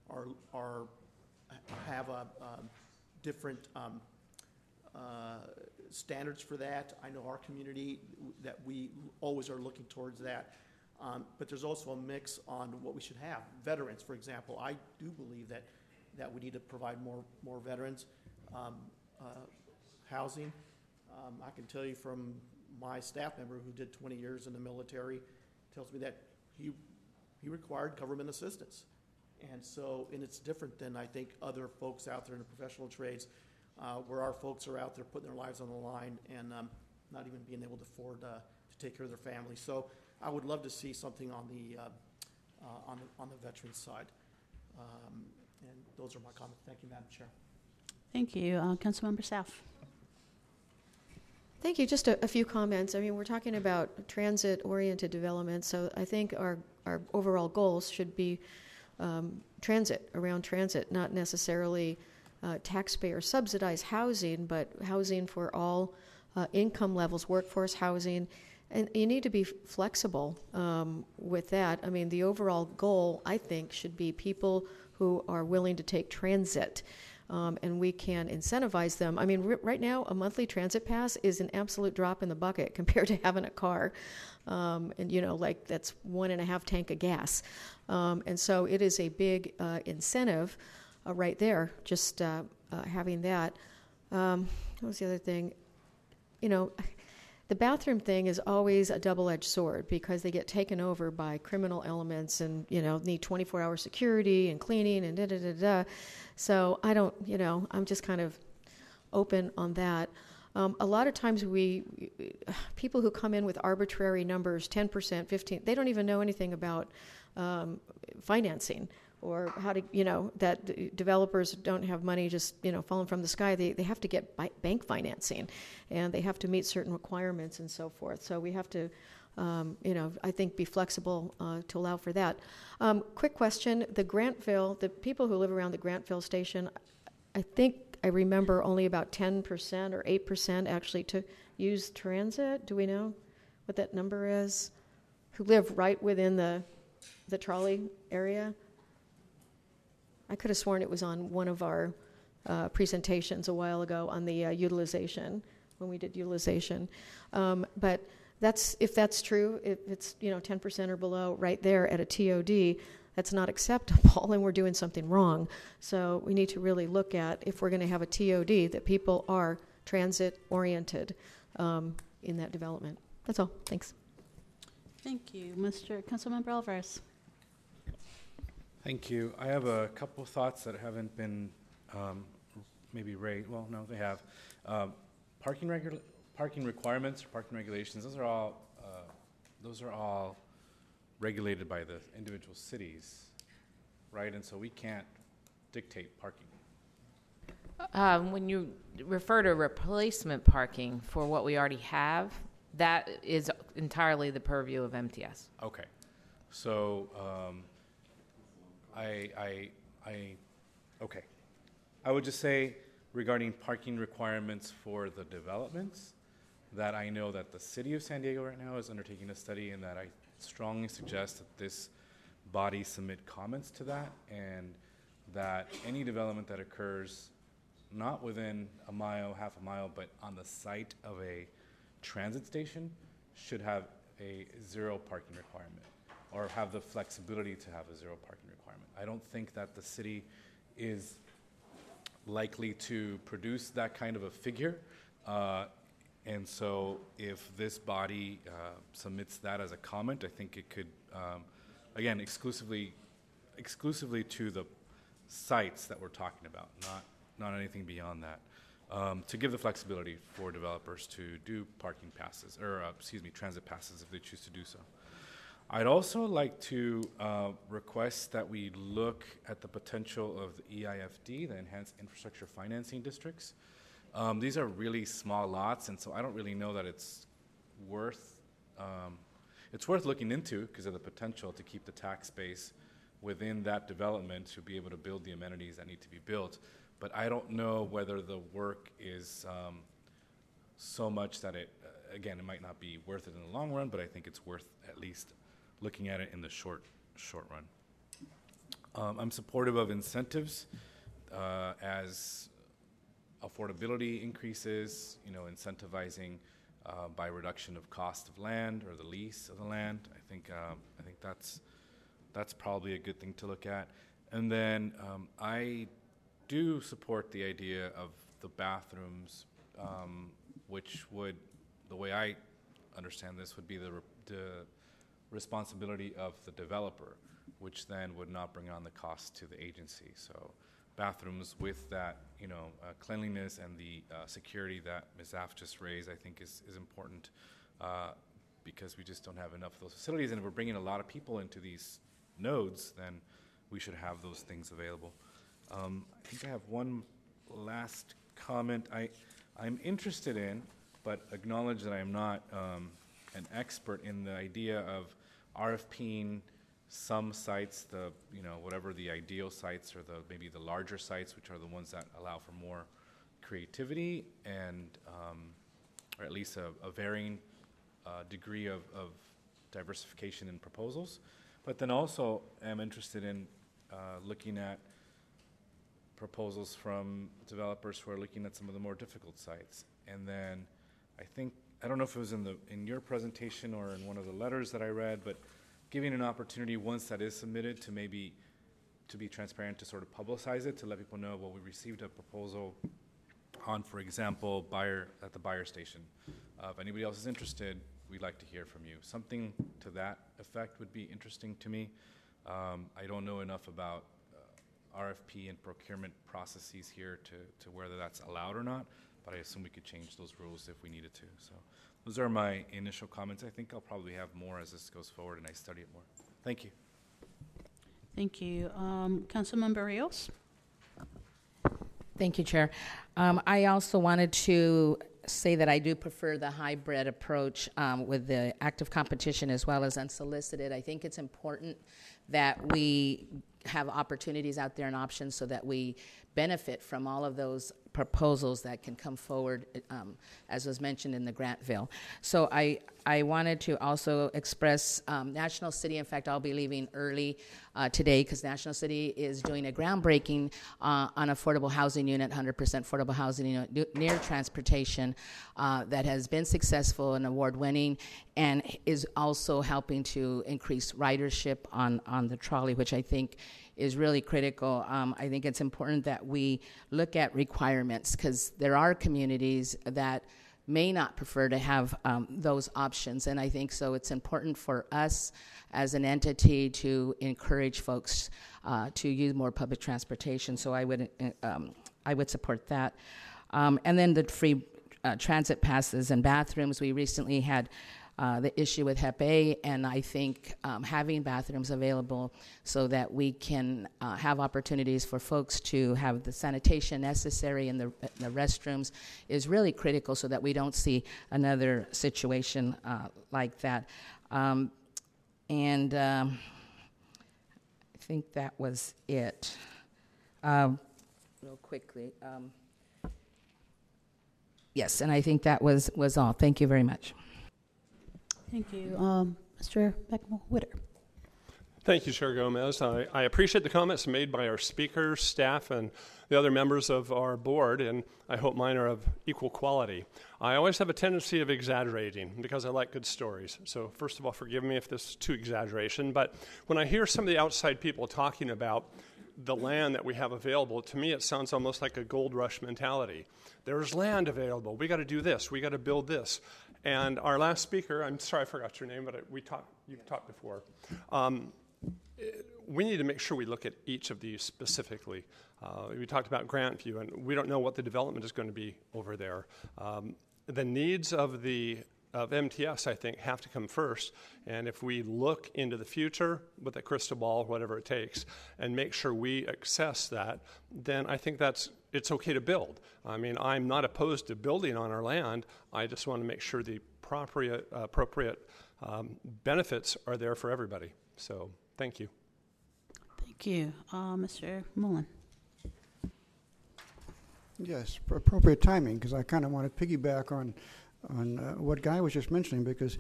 have a different standards for that. I know our community that we always are looking towards that. But there's also a mix on what we should have. Veterans, for example, I do believe that we need to provide more veterans housing. I can tell you from my staff member who did 20 years in the military, tells me that he required government assistance. And it's different than I think other folks out there in the professional trades, where our folks are out there putting their lives on the line and not even being able to afford to take care of their families. So I would love to see something on the veterans side. And those are my comments. Thank you, Madam Chair. Thank you. Councilmember Saff. Thank you. Just a few comments. I mean, we're talking about transit-oriented development, so I think our our overall goals should be around transit, not necessarily taxpayer subsidized housing, but housing for all income levels, workforce housing. And you need to be flexible with that. I mean, the overall goal, I think, should be people who are willing to take transit. And we can incentivize them. I mean, right now, a monthly transit pass is an absolute drop in the bucket compared to having a car. And, like that's 1.5 tank of gas. And so it is a big incentive right there, just having that. What was the other thing? The bathroom thing is always a double-edged sword because they get taken over by criminal elements and, need 24-hour security and cleaning and da-da-da-da. So I don't, I'm just kind of open on that. A lot of times people who come in with arbitrary numbers, 10%, 15%, they don't even know anything about financing or how to, that developers don't have money just, falling from the sky. They have to get bank financing, and they have to meet certain requirements and so forth. So we have to, I think, be flexible to allow for that. Quick question, the people who live around the Grantville station, I think I remember only about 10% or 8% actually to use transit. Do we know what that number is? Who live right within the trolley area? I could have sworn it was on one of our presentations a while ago on the utilization, when we did utilization. But if that's true, if it's 10% or below right there at a TOD, that's not acceptable, and we're doing something wrong. So we need to really look at, if we're going to have a TOD, that people are transit-oriented in that development. That's all. Thanks. Thank you. Councilmember Alvarez. Thank you. I have a couple thoughts that haven't been maybe raised. Well, no, they have. Parking requirements or parking regulations, those are all regulated by the individual cities, right? And so we can't dictate parking. When you refer to replacement parking for what we already have, that is entirely the purview of MTS. Okay. So okay. I would just say regarding parking requirements for the developments, that I know that the city of San Diego right now is undertaking a study, and that I strongly suggest that this body submit comments to that, and that any development that occurs not within a mile, half a mile, but on the site of a transit station should have a zero parking requirement, or have the flexibility to have a zero parking requirement. I don't think that the city is likely to produce that kind of a figure. And so if this body submits that as a comment, I think it could, again, exclusively to the sites that we're talking about, not anything beyond that, to give the flexibility for developers to do parking passes, or transit passes if they choose to do so. I'd also like to request that we look at the potential of the EIFD, the Enhanced Infrastructure Financing Districts. These are really small lots, and so I don't really know that it's worth looking into because of the potential to keep the tax base within that development to be able to build the amenities that need to be built. But I don't know whether the work is so much that it might not be worth it in the long run, but I think it's worth at least looking at it in the short run. I'm supportive of incentives as affordability increases, incentivizing by reduction of cost of land or the lease of the land. I think that's probably a good thing to look at. And then I do support the idea of the bathrooms, which would, the way I understand this, would be the responsibility of the developer, which then would not bring on the cost to the agency. So bathrooms with that, cleanliness and the security that Ms. Aft just raised, I think is important because we just don't have enough of those facilities. And if we're bringing a lot of people into these nodes, then we should have those things available. I think I have one last comment I'm interested in, but acknowledge that I am not an expert in the idea of RFPing some sites, whatever the ideal sites or maybe the larger sites, which are the ones that allow for more creativity and or at least a varying degree of diversification in proposals. But then also I'm interested in looking at proposals from developers who are looking at some of the more difficult sites. And then I don't know if it was in your presentation or in one of the letters that I read, but giving an opportunity once that is submitted to maybe to be transparent, to sort of publicize it, to let people know, well, we received a proposal on, for example, at the buyer station. If anybody else is interested, we'd like to hear from you. Something to that effect would be interesting to me. I don't know enough about RFP and procurement processes here to whether that's allowed or not, but I assume we could change those rules if we needed to. So those are my initial comments. I think I'll probably have more as this goes forward and I study it more. Thank you. Thank you. Councilmember Rios? Thank you, Chair. I also wanted to say that I do prefer the hybrid approach with the active competition as well as unsolicited. I think it's important that we have opportunities out there and options so that we benefit from all of those proposals that can come forward, as was mentioned in the Grantville. So I wanted to also express National City. In fact, I'll be leaving early today because National City is doing a groundbreaking on affordable housing unit, 100% affordable housing unit near transportation that has been successful and award-winning and is also helping to increase ridership on the trolley, which I think is really critical. I think it's important that we look at requirements because there are communities that may not prefer to have those options, and I think so it's important for us as an entity to encourage folks to use more public transportation, so I would support that. And then the free transit passes and bathrooms. We recently had the issue with Hep A, and I think having bathrooms available so that we can have opportunities for folks to have the sanitation necessary in the restrooms is really critical so that we don't see another situation like that. I think that was it. Real quickly. Yes, and I think that was all. Thank you very much. Thank you. Mr. Beckman-Witter. Thank you, Chair Gomez. I appreciate the comments made by our speakers, staff, and the other members of our board, and I hope mine are of equal quality. I always have a tendency of exaggerating because I like good stories. So first of all, forgive me if this is too exaggeration, but when I hear some of the outside people talking about the land that we have available, to me it sounds almost like a gold rush mentality. There's land available. We got to do this. We got to build this. And our last speaker, I'm sorry I forgot your name, but you've talked before. We need to make sure we look at each of these specifically. We talked about Grantview, and we don't know what the development is going to be over there. The needs of MTS, I think, have to come first. And if we look into the future with a crystal ball, whatever it takes, and make sure we access that, then I think it's okay to build. I mean, I'm not opposed to building on our land. I just want to make sure the appropriate benefits are there for everybody. So, thank you. Thank you. Mr. Mullen. Yes, appropriate timing, because I kind of want to piggyback on what Guy was just mentioning, because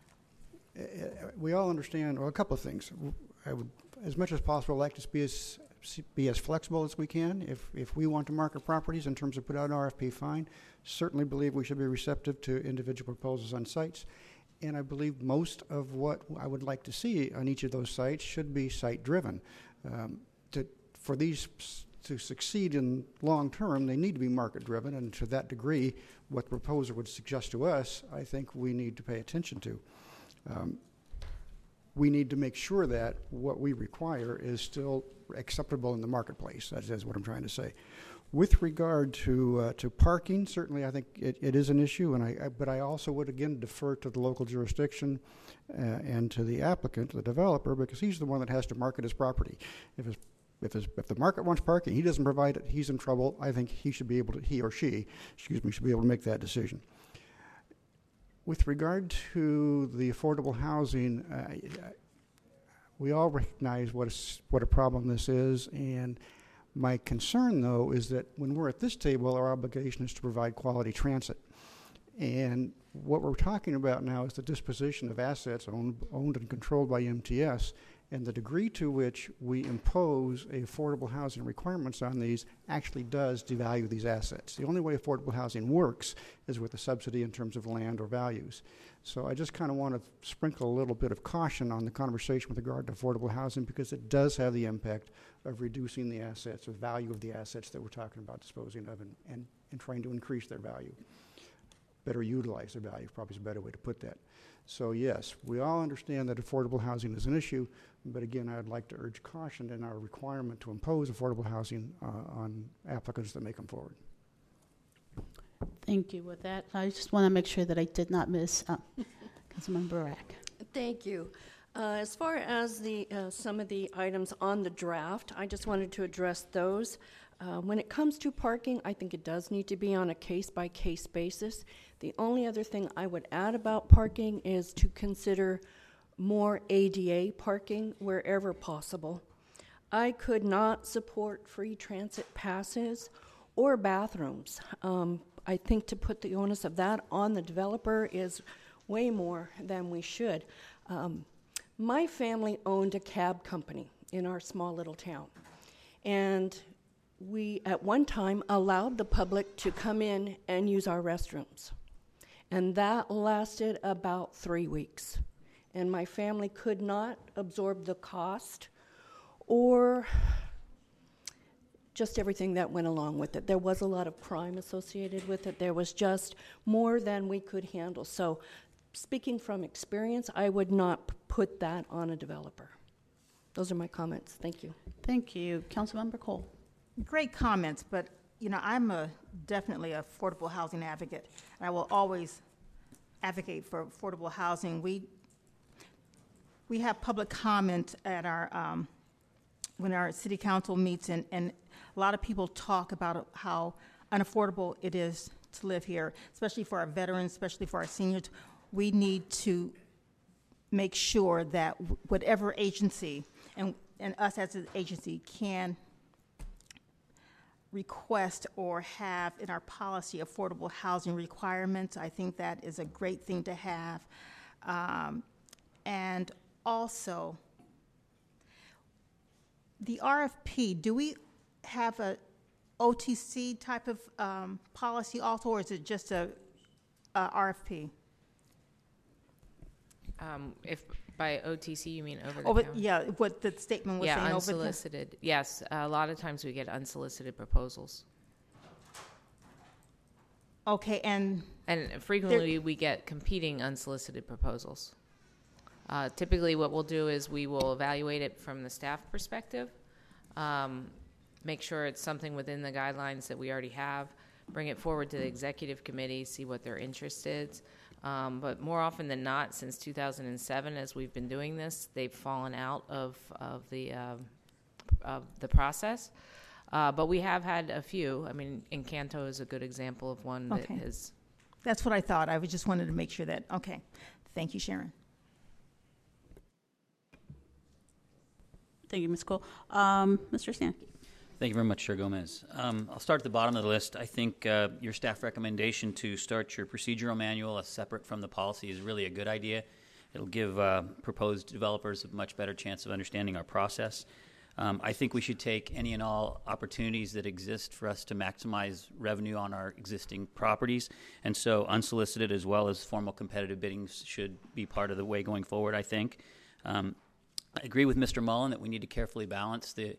we all understand, well, a couple of things. I would, as much as possible, like to be as flexible as we can. If we want to market properties in terms of put out an RFP, fine. Certainly believe we should be receptive to individual proposals on sites. And I believe most of what I would like to see on each of those sites should be site-driven. For these to succeed in long term, they need to be market-driven, and to that degree, what the proposer would suggest to us, I think we need to pay attention to. We need to make sure that what we require is still acceptable in the marketplace. That is what I'm trying to say. With regard to parking, certainly I think it is an issue, but I also would again defer to the local jurisdiction and to the applicant, the developer, because he's the one that has to market his property. If the market wants parking, he doesn't provide it, he's in trouble. I think he or she should be able to make that decision. With regard to the affordable housing, we all recognize what a problem this is, and my concern, though, is that when we're at this table, our obligation is to provide quality transit. And what we're talking about now is the disposition of assets owned and controlled by MTS, and the degree to which we impose affordable housing requirements on these actually does devalue these assets. The only way affordable housing works is with a subsidy in terms of land or values. So I just kind of want to sprinkle a little bit of caution on the conversation with regard to affordable housing, because it does have the impact of reducing the assets, the value of the assets that we're talking about disposing of, and trying to increase their value. Better utilize their value, probably is a better way to put that. So yes, we all understand that affordable housing is an issue, but again, I'd like to urge caution in our requirement to impose affordable housing on applicants that may come forward. Thank you. With that, I just want to make sure that I did not miss Councilmember Barak. Thank you. As far as the some of the items on the draft, I just wanted to address those. When it comes to parking, I think it does need to be on a case-by-case basis. The only other thing I would add about parking is to consider more ADA parking wherever possible. I could not support free transit passes or bathrooms. I think to put the onus of that on the developer is way more than we should. My family owned a cab company in our small little town, and we at one time allowed the public to come in and use our restrooms, and that lasted about 3 weeks, and my family could not absorb the cost or just everything that went along with it. There was a lot of crime associated with it. There was just more than we could handle. So speaking from experience, I would not put that on a developer. Those are my comments. Thank you. Thank you. Councilmember Cole. Great comments, but I'm definitely an affordable housing advocate, and I will always advocate for affordable housing. We have public comment at our when our city council meets, and a lot of people talk about how unaffordable it is to live here, especially for our veterans, especially for our seniors. We need to make sure that whatever agency and us as an agency can request or have in our policy affordable housing requirements. I think that is a great thing to have. And also, the RFP, do we have a OTC type of policy also, or is it just a RFP? If by OTC you mean over the counter? Yeah, what the statement was saying. Unsolicited. Yes, a lot of times we get unsolicited proposals. Okay, and frequently we get competing unsolicited proposals. Typically what we'll do is we will evaluate it from the staff perspective, make sure it's something within the guidelines that we already have, bring it forward to the executive committee, see what their interest is. But more often than not, since 2007, as we've been doing this, they've fallen out of the process. But we have had a few. I mean, Encanto is a good example of one that has. That's what I thought. I just wanted to make sure that. Okay, thank you, Sharon. Thank you, Ms. Cole. Mr. Stanek. Thank you very much, Chair Gomez. I'll start at the bottom of the list. I think your staff recommendation to start your procedural manual separate from the policy is really a good idea. It'll give proposed developers a much better chance of understanding our process. I think we should take any and all opportunities that exist for us to maximize revenue on our existing properties, and so unsolicited as well as formal competitive bidding should be part of the way going forward, I think. I agree with Mr. Mullen that we need to carefully balance the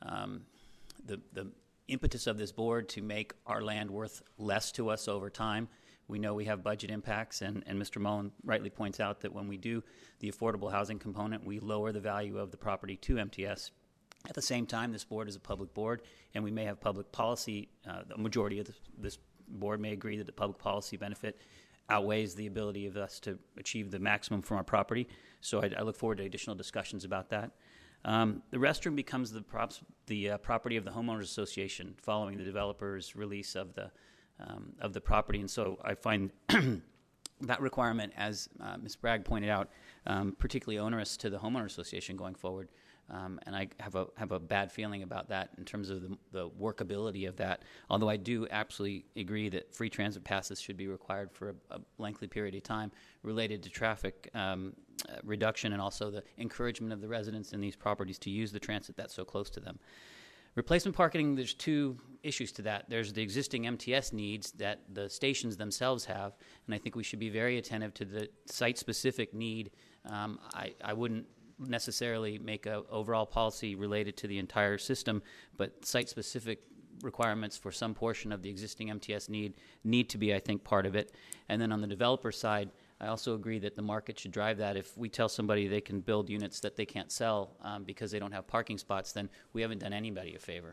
impetus of this board to make our land worth less to us over time. We know we have budget impacts, and Mr. Mullen rightly points out that when we do the affordable housing component, we lower the value of the property to MTS. At the same time, this board is a public board, and we may have public policy. The majority of this board may agree that the public policy benefit outweighs the ability of us to achieve the maximum from our property. So I look forward to additional discussions about that. The restroom becomes the property of the homeowners association following the developer's release of the property, and so I find that requirement, as Ms. Bragg pointed out, particularly onerous to the homeowner association going forward. And I have a bad feeling about that in terms of the workability of that. Although I do absolutely agree that free transit passes should be required for a lengthy period of time related to traffic reduction and also the encouragement of the residents in these properties to use the transit that's so close to them. Replacement parking, there's two issues to that. There's the existing MTS needs that the stations themselves have, and I think we should be very attentive to the site-specific need. I wouldn't necessarily make an overall policy related to the entire system, but site-specific requirements for some portion of the existing MTS need to be, I think, part of it. And then on the developer side, I also agree that the market should drive that. If we tell somebody they can build units that they can't sell because they don't have parking spots, then we haven't done anybody a favor.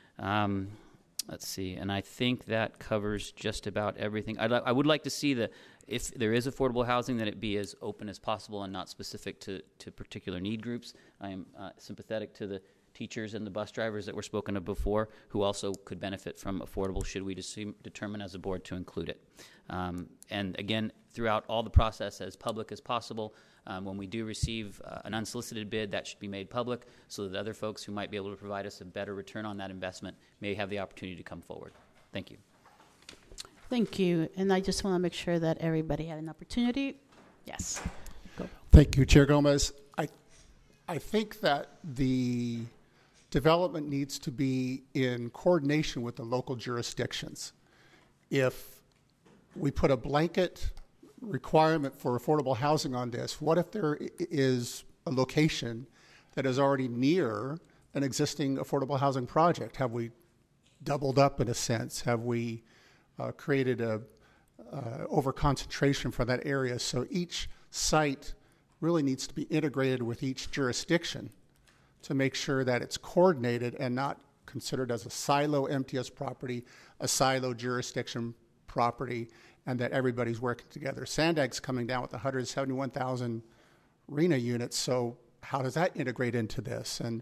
Let's see, and I think that covers just about everything. I would like to see if there is affordable housing, that it be as open as possible and not specific to particular need groups. I am sympathetic to the teachers and the bus drivers that were spoken of before, who also could benefit from affordable should we determine as a board to include it. And again, throughout all the process, as public as possible. When we do receive an unsolicited bid, that should be made public so that other folks who might be able to provide us a better return on that investment may have the opportunity to come forward. Thank you. Thank you. And I just want to make sure that everybody had an opportunity. Yes. Go. Thank you, Chair Gomez. I think that the development needs to be in coordination with the local jurisdictions. If we put a blanket requirement for affordable housing on this, what if there is a location that is already near an existing affordable housing project? Have we doubled up in a sense? Have we created a over-concentration for that area? So each site really needs to be integrated with each jurisdiction to make sure that it's coordinated and not considered as a silo MTS property, a silo jurisdiction property, and that everybody's working together. Sandag's coming down with 171,000 RHNA units, so how does that integrate into this? And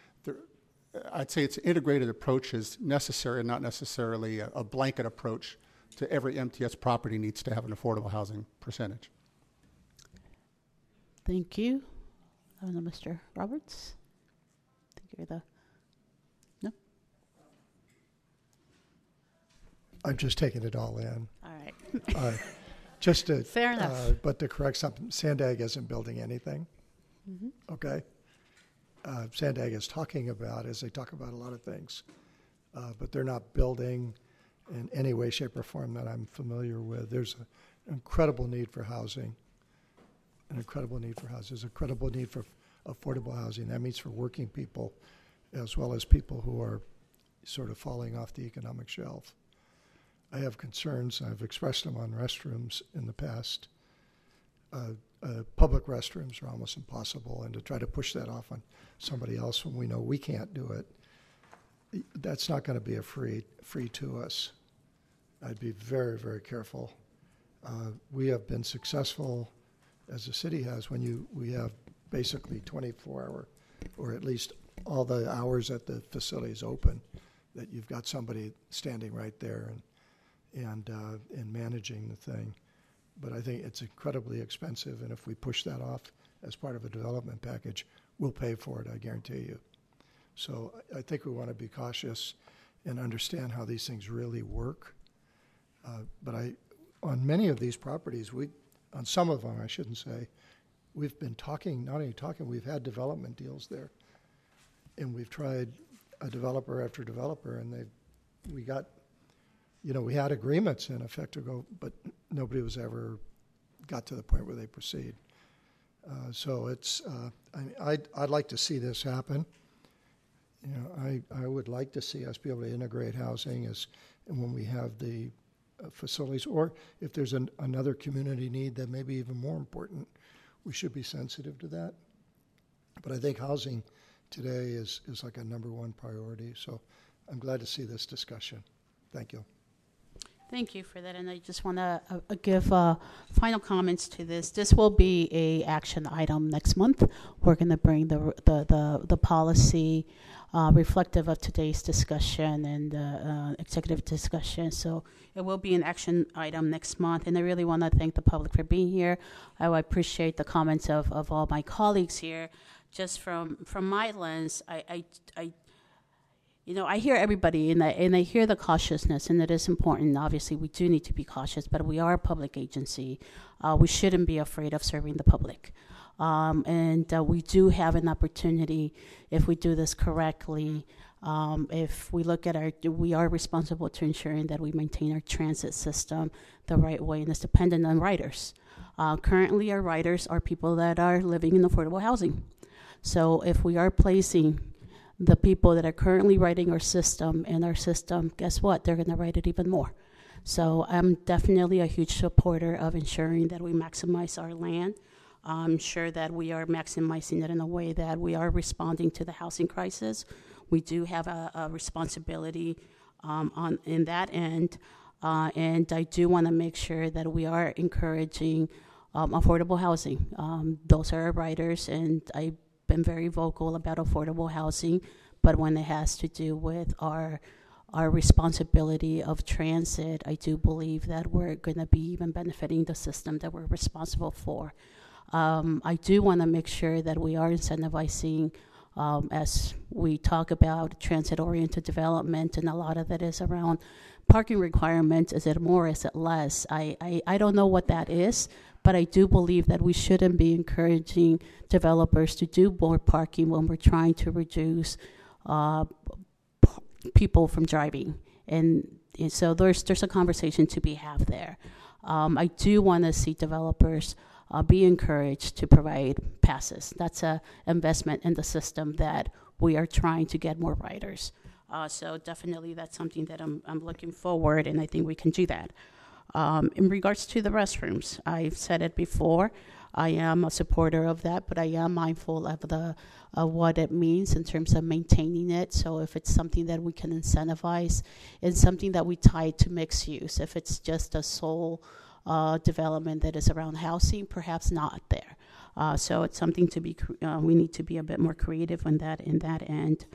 I'd say it's an integrated approach is necessary and not necessarily a blanket approach to every MTS property needs to have an affordable housing percentage. Thank you. I don't know, Mr. Roberts? I think you're the... No? I'm just taking it all in. All right. Just to, fair enough. But to correct something, Sandag isn't building anything. Mm-hmm. Okay. Sandag is talking about, as they talk about a lot of things, but they're not building in any way, shape, or form that I'm familiar with. There's an incredible need for housing. There's a incredible need for affordable housing. That means for working people as well as people who are sort of falling off the economic shelf. I have concerns. I've expressed them on restrooms in the past. Public restrooms are almost impossible, and to try to push that off on somebody else when we know we can't do it, that's not going to be a free to us. I'd be very, very careful. We have been successful, as the city has, when we have basically 24-hour, or at least all the hours that the facility is open, that you've got somebody standing right there and managing the thing. But I think it's incredibly expensive, and if we push that off as part of a development package, we'll pay for it, I guarantee you. So I think we want to be cautious and understand how these things really work. But on many of these properties, on some of them, I shouldn't say, we've been talking, not only talking, we've had development deals there. And we've tried a developer after developer, and we had agreements in effect to go, but nobody was ever got to the point where they proceed. So it's, I'd like to see this happen. I would like to see us be able to integrate housing and when we have the facilities, or if there's another community need that may be even more important, we should be sensitive to that. But I think housing today is like a number one priority. So I'm glad to see this discussion. Thank you. Thank you for that, and I just want to give final comments to this. This will be a action item next month. We're going to bring the policy reflective of today's discussion and executive discussion. So it will be an action item next month, and I really want to thank the public for being here. I appreciate the comments of all my colleagues here. Just from my lens, I hear everybody, and I hear the cautiousness, and it is important. Obviously, we do need to be cautious, but we are a public agency. We shouldn't be afraid of serving the public. And we do have an opportunity if we do this correctly. If we look at we are responsible to ensuring that we maintain our transit system the right way, and it's dependent on riders. Currently, our riders are people that are living in affordable housing. So if we are placing the people that are currently riding our system in our system, guess what? They're going to ride it even more. So I'm definitely a huge supporter of ensuring that we maximize our land. I'm sure that we are maximizing it in a way that we are responding to the housing crisis. We do have a responsibility in that end. And I do want to make sure that we are encouraging affordable housing. Those are our riders, and I've been very vocal about affordable housing, but when it has to do with our responsibility of transit, I do believe that we're going to be even benefiting the system that we're responsible for. I do want to make sure that we are incentivizing, as we talk about transit-oriented development, and a lot of that is around parking requirements. Is it more? Is it less? I don't know what that is, but I do believe that we shouldn't be encouraging developers to do more parking when we're trying to reduce people from driving. And so there's a conversation to be had there. I do want to see developers be encouraged to provide passes. That's an investment in the system that we are trying to get more riders. So definitely that's something that I'm looking forward, and I think we can do that. In regards to the restrooms, I've said it before, I am a supporter of that, but I am mindful of what it means in terms of maintaining it. So if it's something that we can incentivize, and something that we tie to mixed use, if it's just a sole development that is around housing, perhaps not there. So it's something to be, we need to be a bit more creative in that end.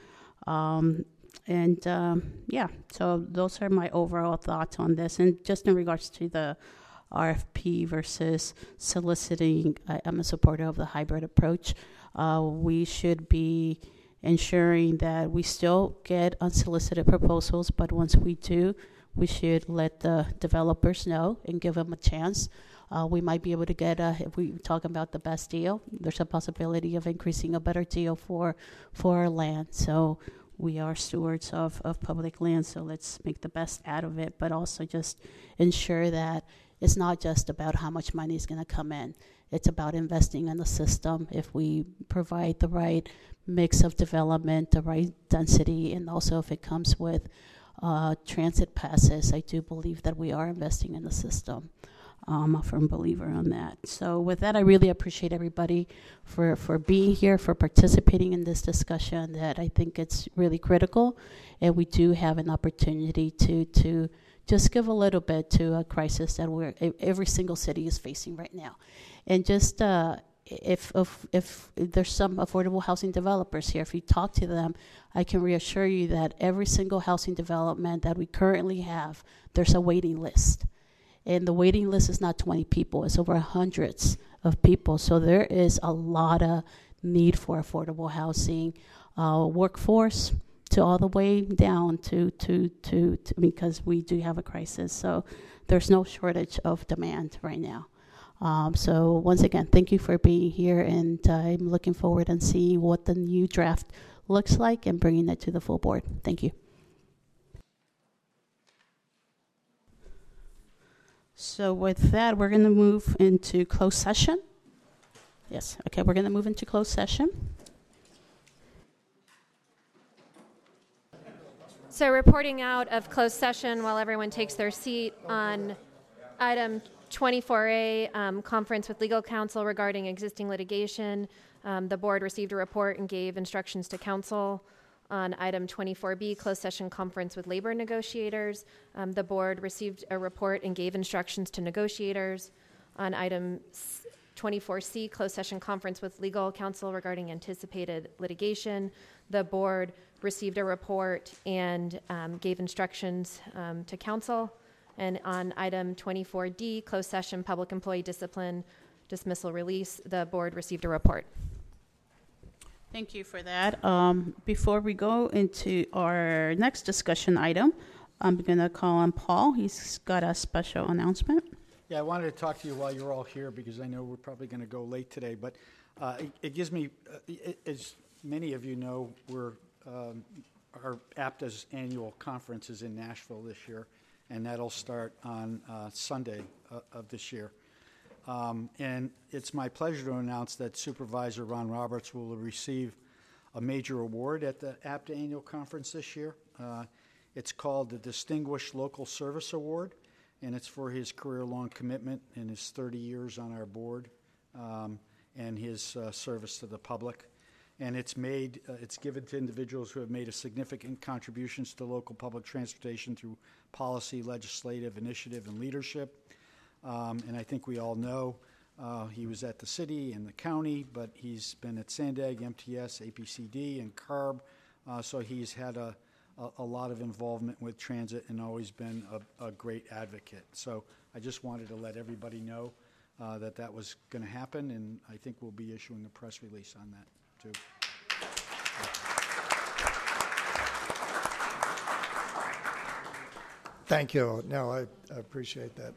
Yeah, so those are my overall thoughts on this. And just in regards to the RFP versus soliciting, I'm a supporter of the hybrid approach. We should be ensuring that we still get unsolicited proposals, but once we do, we should let the developers know and give them a chance. We might be able to get, if we talk about the best deal, there's a possibility of increasing a better deal for our land. So we are stewards of public land, so let's make the best out of it, but also just ensure that it's not just about how much money is going to come in. It's about investing in the system. If we provide the right mix of development, the right density, and also if it comes with transit passes, I do believe that we are investing in the system. I'm a firm believer on that. So with that, I really appreciate everybody for being here, for participating in this discussion that I think it's really critical. And we do have an opportunity to just give a little bit to a crisis that every single city is facing right now. And just if there's some affordable housing developers here, if you talk to them, I can reassure you that every single housing development that we currently have, there's a waiting list. And the waiting list is not 20 people, it's over hundreds of people. So there is a lot of need for affordable housing, workforce to all the way down to because we do have a crisis. So there's no shortage of demand right now. So once again, thank you for being here, and I'm looking forward and seeing what the new draft looks like and bringing it to the full board. Thank you. So with that, we're going to move into closed session. Yes, okay, we're going to move into closed session. So reporting out of closed session while everyone takes their seat on item 24A, conference with legal counsel regarding existing litigation. The board received a report and gave instructions to counsel On item 24B, closed session conference with labor negotiators, the board received a report and gave instructions to negotiators. On item 24C, closed session conference with legal counsel regarding anticipated litigation, the board received a report and gave instructions to counsel. And on item 24D, closed session public employee discipline, dismissal release, the board received a report. Thank you for that. Before we go into our next discussion item, I'm going to call on Paul. He's got a special announcement. Yeah, I wanted to talk to you while you're all here because I know we're probably going to go late today. But it gives me, as many of you know, our APTA's annual conference is in Nashville this year, and that'll start on Sunday of this year. And it's my pleasure to announce that Supervisor Ron Roberts will receive a major award at the APTA annual conference this year. It's called the Distinguished Local Service Award, and it's for his career-long commitment and his 30 years on our board and his service to the public. And it's given to individuals who have made a significant contributions to local public transportation through policy, legislative initiative, and leadership. And I think we all know he was at the city and the county, but he's been at Sandag, MTS, APCD, and CARB. So he's had a lot of involvement with transit and always been a great advocate. So I just wanted to let everybody know that was going to happen, and I think we'll be issuing a press release on that too. Thank you. No, I appreciate that.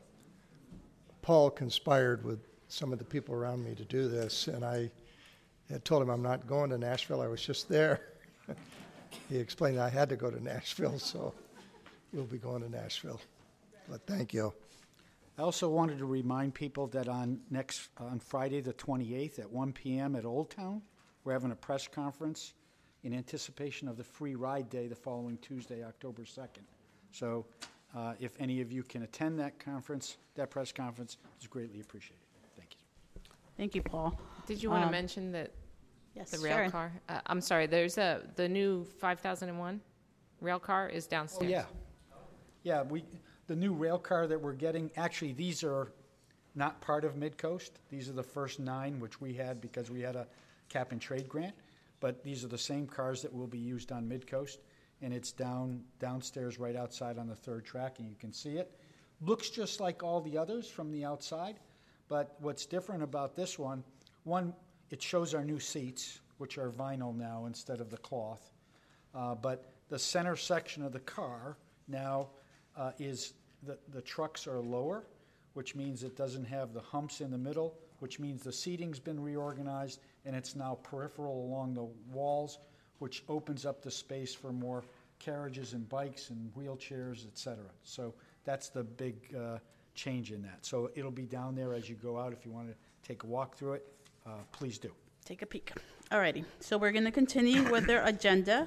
Paul conspired with some of the people around me to do this, and I had told him I'm not going to Nashville. I was just there. He explained I had to go to Nashville, so you'll be going to Nashville. But thank you. I also wanted to remind people that on Friday the 28th at 1 p.m. at Old Town, we're having a press conference in anticipation of the Free Ride Day the following Tuesday, October 2nd. So if any of you can attend that press conference, it's greatly appreciated. Thank you. Thank you, Paul. Did you want to mention that yes, the rail car? I'm sorry. There's the new 5001 rail car is downstairs. Oh, yeah. The new rail car that we're getting. Actually, these are not part of Midcoast. These are the first 9 which we had because we had a cap and trade grant. But these are the same cars that will be used on Midcoast. And it's downstairs right outside on the 3rd track, and you can see it. Looks just like all the others from the outside, but what's different about this one, it shows our new seats, which are vinyl now instead of the cloth. But the center section of the car now is the trucks are lower, which means it doesn't have the humps in the middle, which means the seating's been reorganized, and it's now peripheral along the walls, which opens up the space for more carriages and bikes and wheelchairs, et cetera. So that's the big change in that. So it'll be down there as you go out. If you want to take a walk through it, please do. Take a peek. All righty. So we're going to continue with their agenda.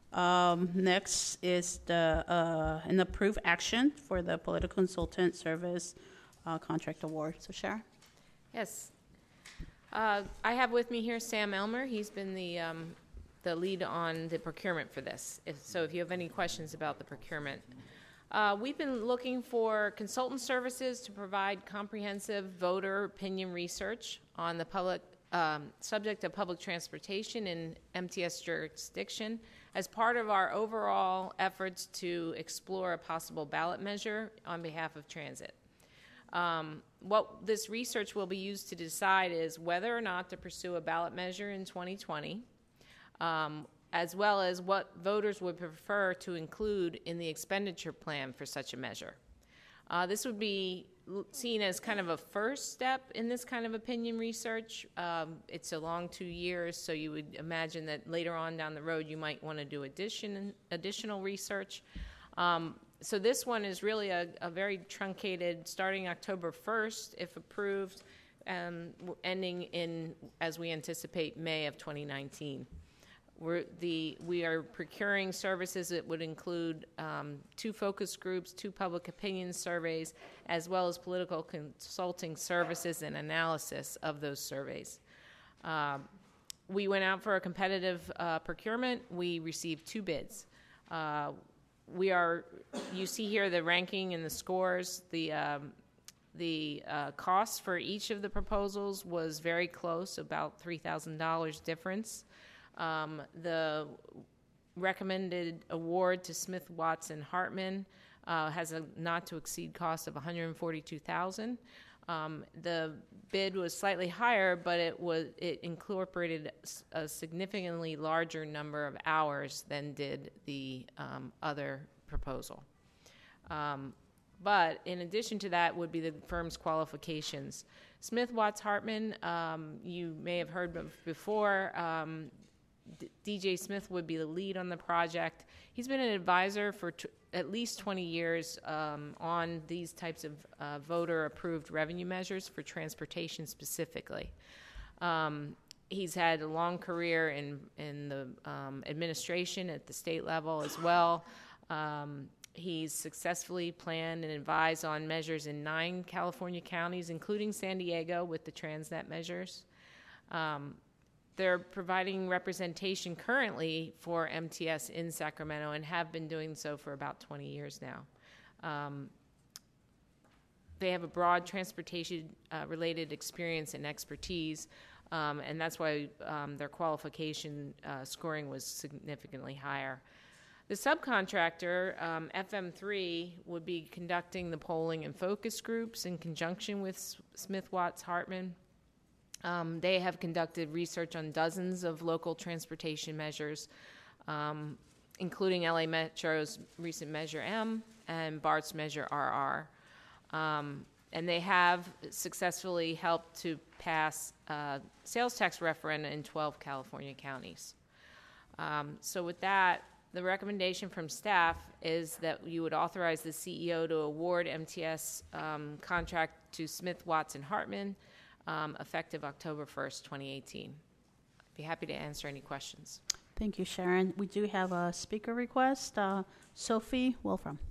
Next is an approved action for the political consultant service contract award. So Sharon? Yes. I have with me here Sam Elmer. He's been the lead on the procurement for this. So if you have any questions about the procurement. We've been looking for consultant services to provide comprehensive voter opinion research on the public subject of public transportation in MTS jurisdiction as part of our overall efforts to explore a possible ballot measure on behalf of transit. What this research will be used to decide is whether or not to pursue a ballot measure in 2020, as well as what voters would prefer to include in the expenditure plan for such a measure. This would be seen as kind of a first step in this kind of opinion research. It's a long 2 years, so you would imagine that later on down the road you might want to do additional research. So this one is really a very truncated, starting October 1st, if approved, ending in, as we anticipate, May of 2019. We are procuring services that would include 2 focus groups, 2 public opinion surveys, as well as political consulting services and analysis of those surveys. We went out for a competitive procurement. We received 2 bids. You see here the ranking and the scores. The cost for each of the proposals was very close, about $3,000 difference. The recommended award to Smith, Watson, Hartman has a not-to-exceed cost of $142,000. The bid was slightly higher, but it incorporated a significantly larger number of hours than did the other proposal. But in addition to that would be the firm's qualifications. Smith, Watts, Hartman, you may have heard of before. DJ Smith would be the lead on the project. He's been an advisor for at least 20 years on these types of voter-approved revenue measures for transportation specifically. He's had a long career in the administration at the state level as well. He's successfully planned and advised on measures in 9 California counties, including San Diego, with the Transnet measures. They're providing representation currently for MTS in Sacramento and have been doing so for about 20 years now. They have a broad transportation-related experience and expertise, and that's why their qualification scoring was significantly higher. The subcontractor, FM3, would be conducting the polling and focus groups in conjunction with Smith, Watts, Hartman. They have conducted research on dozens of local transportation measures, including LA Metro's recent Measure M and BART's Measure RR. And they have successfully helped to pass sales tax referenda in 12 California counties. So with that, the recommendation from staff is that you would authorize the CEO to award MTS contract to Smith, Watts, and Hartman effective October 1st, 2018. I'd be happy to answer any questions. Thank you, Sharon. We do have a speaker request. Sophie Wolfram.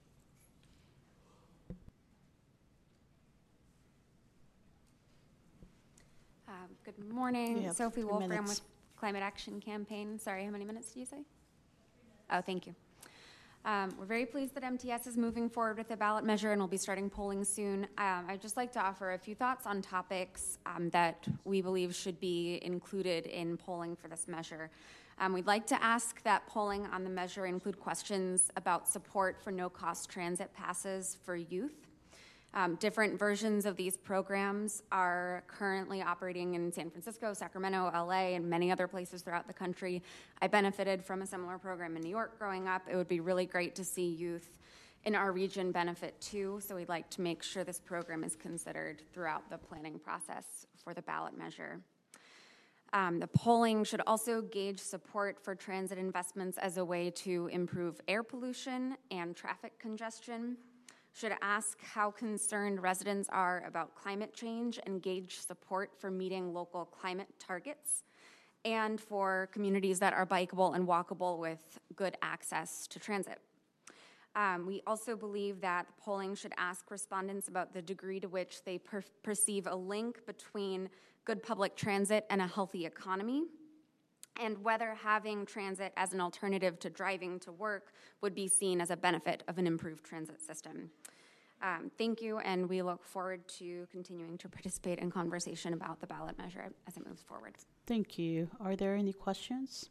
Good morning. Yeah, Sophie 3 Wolfram minutes. with Climate Action Campaign. Sorry, how many minutes did you say? Oh, thank you. We're very pleased that MTS is moving forward with the ballot measure and will be starting polling soon. I'd just like to offer a few thoughts on topics that we believe should be included in polling for this measure. We'd like to ask that polling on the measure include questions about support for no-cost transit passes for youth. Different versions of these programs are currently operating in San Francisco, Sacramento, LA, and many other places throughout the country. I benefited from a similar program in New York growing up. It would be really great to see youth in our region benefit too, so we'd like to make sure this program is considered throughout the planning process for the ballot measure. The polling should also gauge support for transit investments as a way to improve air pollution and traffic congestion. Should ask how concerned residents are about climate change and gauge support for meeting local climate targets, and for communities that are bikeable and walkable with good access to transit. We also believe that the polling should ask respondents about the degree to which they perceive a link between good public transit and a healthy economy, and whether having transit as an alternative to driving to work would be seen as a benefit of an improved transit system. Thank you, and we look forward to continuing to participate in conversation about the ballot measure as it moves forward. Thank you. Are there any questions?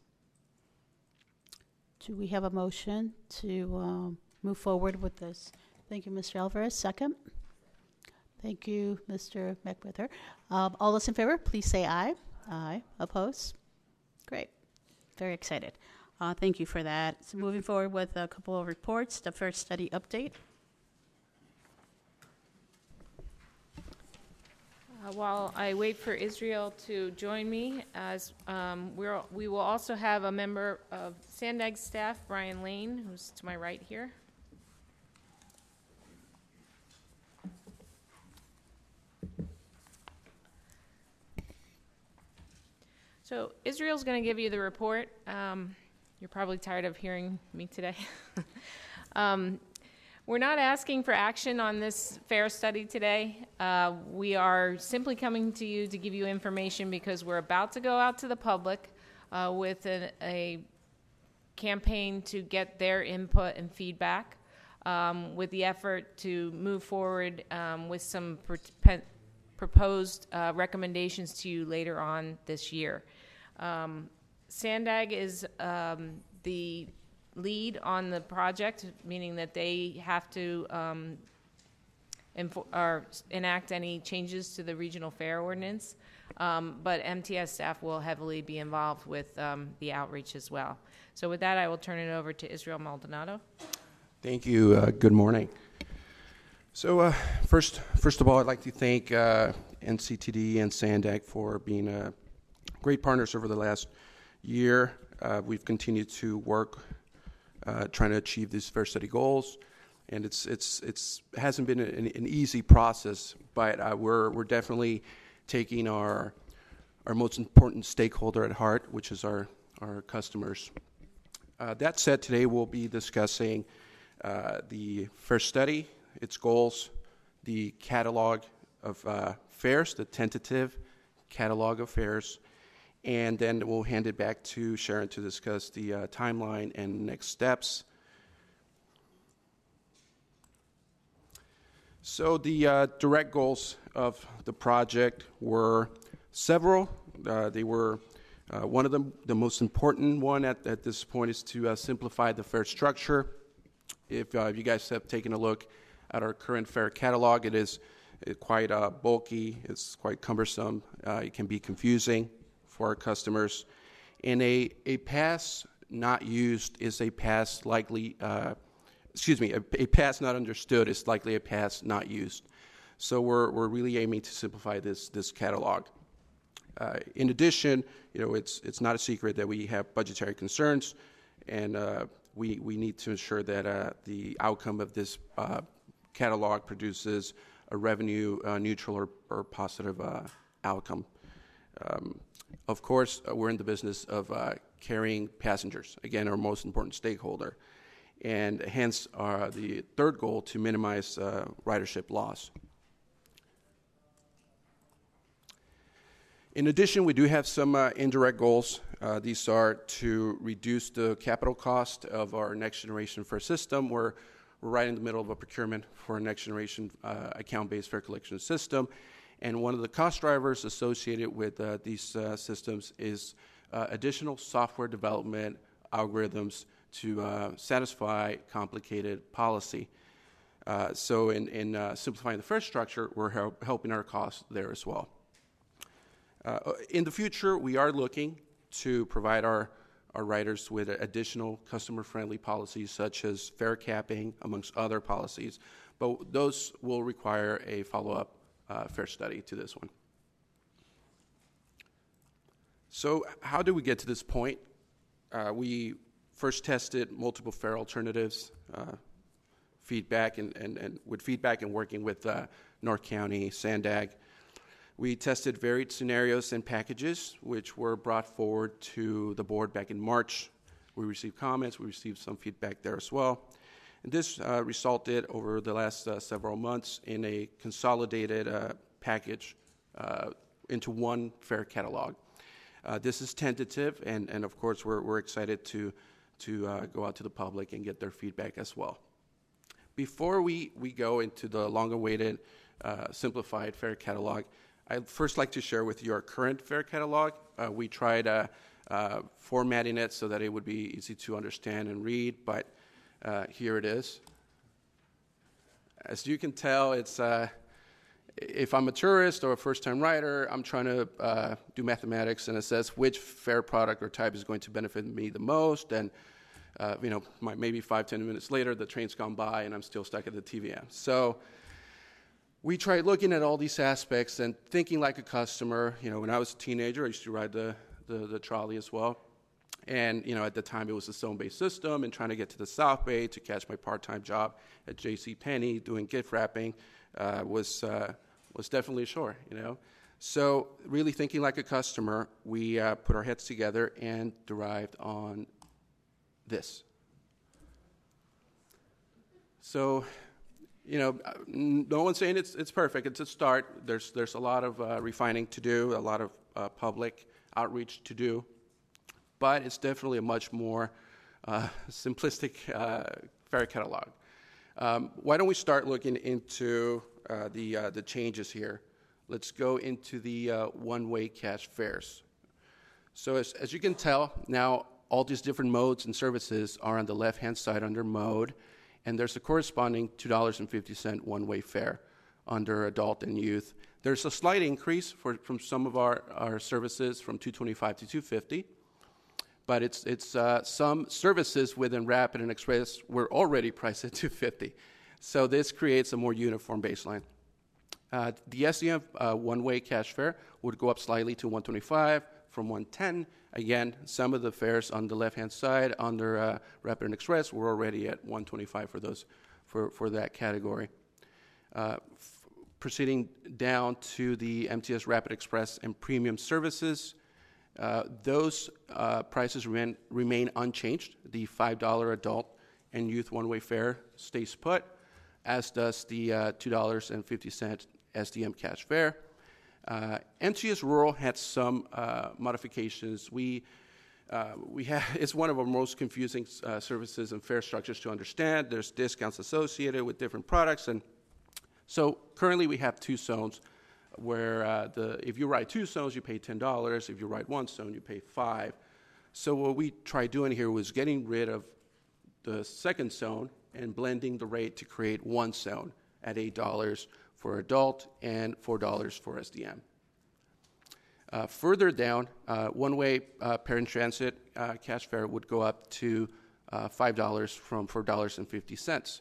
Do we have a motion to move forward with this? Thank you, Mr. Alvarez. Second. Thank you, Mr. McWhirter. All those in favor, please say aye. Aye. Opposed? Great. Very excited. Thank you for that. So moving forward with a couple of reports. The first study update. While I wait for Israel to join me, as we will also have a member of Sandag's staff, Brian Lane, who's to my right here. So Israel's going to give you the report. You're probably tired of hearing me today. We're not asking for action on this fair study today. We are simply coming to you to give you information because we're about to go out to the public with a campaign to get their input and feedback with the effort to move forward with some proposed recommendations to you later on this year. Sandag is the lead on the project, meaning that they have to enact any changes to the regional fair ordinance. But MTS staff will heavily be involved with the outreach as well. So with that, I will turn it over to Israel Maldonado. Thank you. Good morning. So first of all, I'd like to thank NCTD and Sandag for being great partners over the last year. We've continued to work trying to achieve these fair study goals, and it hasn't been an easy process, but we're definitely taking our most important stakeholder at heart, which is our customers. That said, today we'll be discussing the fair study, its goals, the catalog of fairs, the tentative catalog of fairs, and then we'll hand it back to Sharon to discuss the timeline and next steps. So the direct goals of the project were several. They were one of them, the most important one at this point, is to simplify the fair structure. If you guys have taken a look at our current fair catalog, it is quite bulky. It's quite cumbersome. It can be confusing for our customers. And a pass not used is a pass likely, a pass not understood is likely a pass not used. So we're really aiming to simplify this catalog. In addition, it's not a secret that we have budgetary concerns, and we need to ensure that the outcome of this catalog produces a revenue neutral or positive outcome. Of course, we're in the business of carrying passengers, again, our most important stakeholder, and hence the third goal, to minimize ridership loss. In addition, we do have some indirect goals. These are to reduce the capital cost of our next generation fare system. We're right in the middle of a procurement for a next generation account-based fare collection system. And one of the cost drivers associated with these systems is additional software development algorithms to satisfy complicated policy. So in simplifying the fare structure, we're helping our costs there as well. In the future, we are looking to provide our riders with additional customer-friendly policies, such as fare capping, amongst other policies. But those will require a follow-up fare study to this one. So how did we get to this point? We first tested multiple fare alternatives, feedback and working with North County, Sandag. We tested varied scenarios and packages, which were brought forward to the board back in March. We received comments. We received some feedback there as well. And this resulted over the last several months in a consolidated package into one fare catalog. This is tentative, and of course, we're excited to go out to the public and get their feedback as well. Before we go into the long-awaited simplified fare catalog, I'd first like to share with you our current fare catalog. We tried formatting it so that it would be easy to understand and read, but here it is. As you can tell, it's if I'm a tourist or a first-time rider, I'm trying to do mathematics and assess which fare product or type is going to benefit me the most. And maybe 5-10 minutes later, the train's gone by and I'm still stuck at the TVM. So we tried looking at all these aspects and thinking like a customer. When I was a teenager, I used to ride the trolley as well. And, at the time it was a zone-based system, and trying to get to the South Bay to catch my part-time job at JCPenney doing gift wrapping was definitely a chore, So really thinking like a customer, we put our heads together and derived on this. So, no one's saying it's perfect. It's a start. There's a lot of refining to do, a lot of public outreach to do, but it's definitely a much more simplistic fare catalog. Why don't we start looking into the changes here? Let's go into the one-way cash fares. So as you can tell, now all these different modes and services are on the left-hand side under mode, and there's a corresponding $2.50 one-way fare under adult and youth. There's a slight increase from some of our services from $2.25 to $2.50, but it's some services within Rapid and Express were already priced at $2.50. So this creates a more uniform baseline. The SDM one-way cash fare would go up slightly to $1.25 from $1.10. Again, some of the fares on the left-hand side under Rapid and Express were already at $1.25 for those for that category. Proceeding down to the MTS Rapid Express and Premium services, those prices remain unchanged. The $5 adult and youth one-way fare stays put, as does the $2.50 SDM cash fare. MTS Rural had some modifications. It's one of our most confusing services and fare structures to understand. There's discounts associated with different products, and so currently we have two zones where if you ride two zones, you pay $10. If you ride one zone, you pay $5. So what we tried doing here was getting rid of the second zone and blending the rate to create one zone at $8 for adult and $4 for SDM. Further down, one-way parent transit cash fare would go up to $5 from $4.50.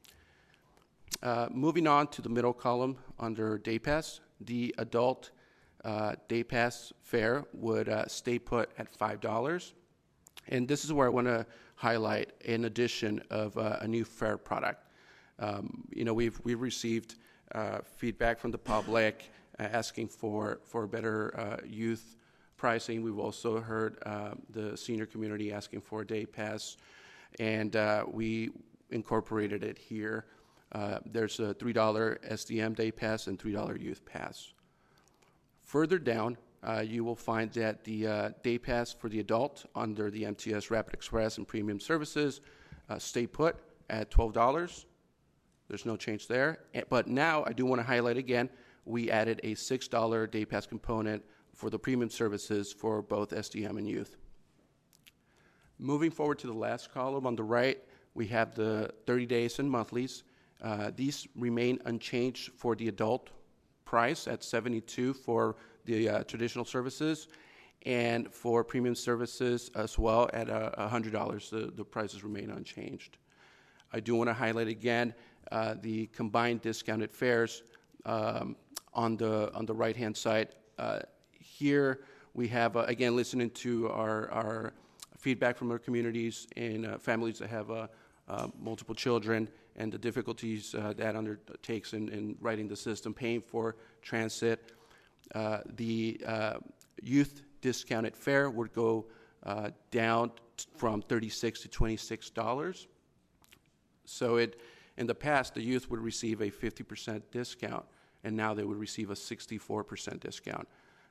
Moving on to the middle column under Day Pass, the adult Day Pass fare would stay put at $5. And this is where I want to highlight an addition of a new fare product. We've received feedback from the public asking for better youth pricing. We've also heard the senior community asking for a Day Pass, and we incorporated it here. There's a $3 SDM Day Pass and $3 Youth Pass. Further down, you will find that the Day Pass for the adult under the MTS Rapid Express and Premium services stay put at $12. There's no change there. But now I do want to highlight again, we added a $6 Day Pass component for the premium services for both SDM and youth. Moving forward to the last column on the right, we have the 30 days and monthlies. These remain unchanged for the adult price at $72 for the traditional services, and for premium services as well at $100. The prices remain unchanged. I do want to highlight again the combined discounted fares on the right-hand side. Here we have, again, listening to our feedback from our communities and families that have multiple children and the difficulties that undertakes in writing the system, paying for transit. The youth discounted fare would go down from $36 to $26. So in the past, the youth would receive a 50% discount, and now they would receive a 64% discount.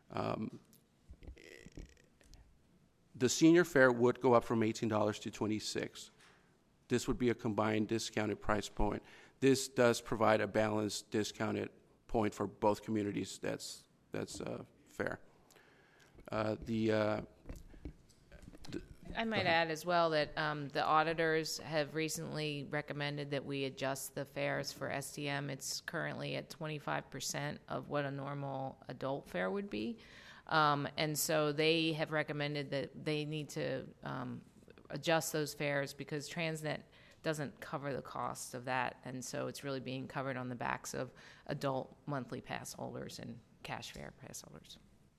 The senior fare would go up from $18 to $26. This would be a combined discounted price point. This does provide a balanced discounted point for both communities. That's fair. I might add as well that the auditors have recently recommended that we adjust the fares for SDM. It's currently at 25% of what a normal adult fare would be. And so they have recommended that they need to adjust those fares because Transnet doesn't cover the cost of that. And so it's really being covered on the backs of adult monthly pass holders and cash fare pass holders.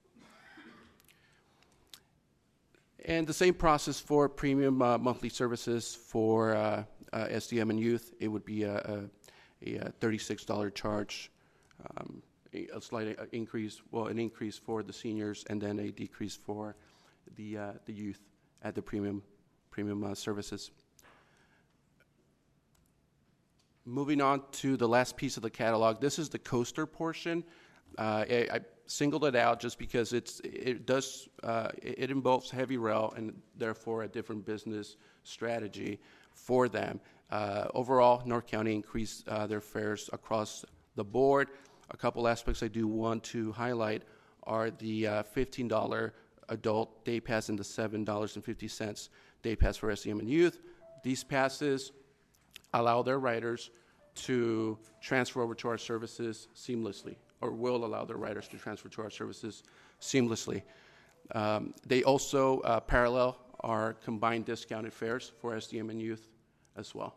And the same process for premium monthly services for SDM and youth. It would be a $36 charge, a slight increase, an increase for the seniors, and then a decrease for the youth at the premium services. Moving on to the last piece of the catalog, this is the coaster portion. I singled it out just because it involves heavy rail and therefore a different business strategy for them. Overall, North County increased their fares across the board. A couple aspects I do want to highlight are the $15 adult day pass and the $7.50 day pass for SEM and youth. These passes allow their riders to transfer over to our services seamlessly, or will allow their riders to transfer to our services seamlessly. They also parallel our combined discounted fares for SDM and youth as well.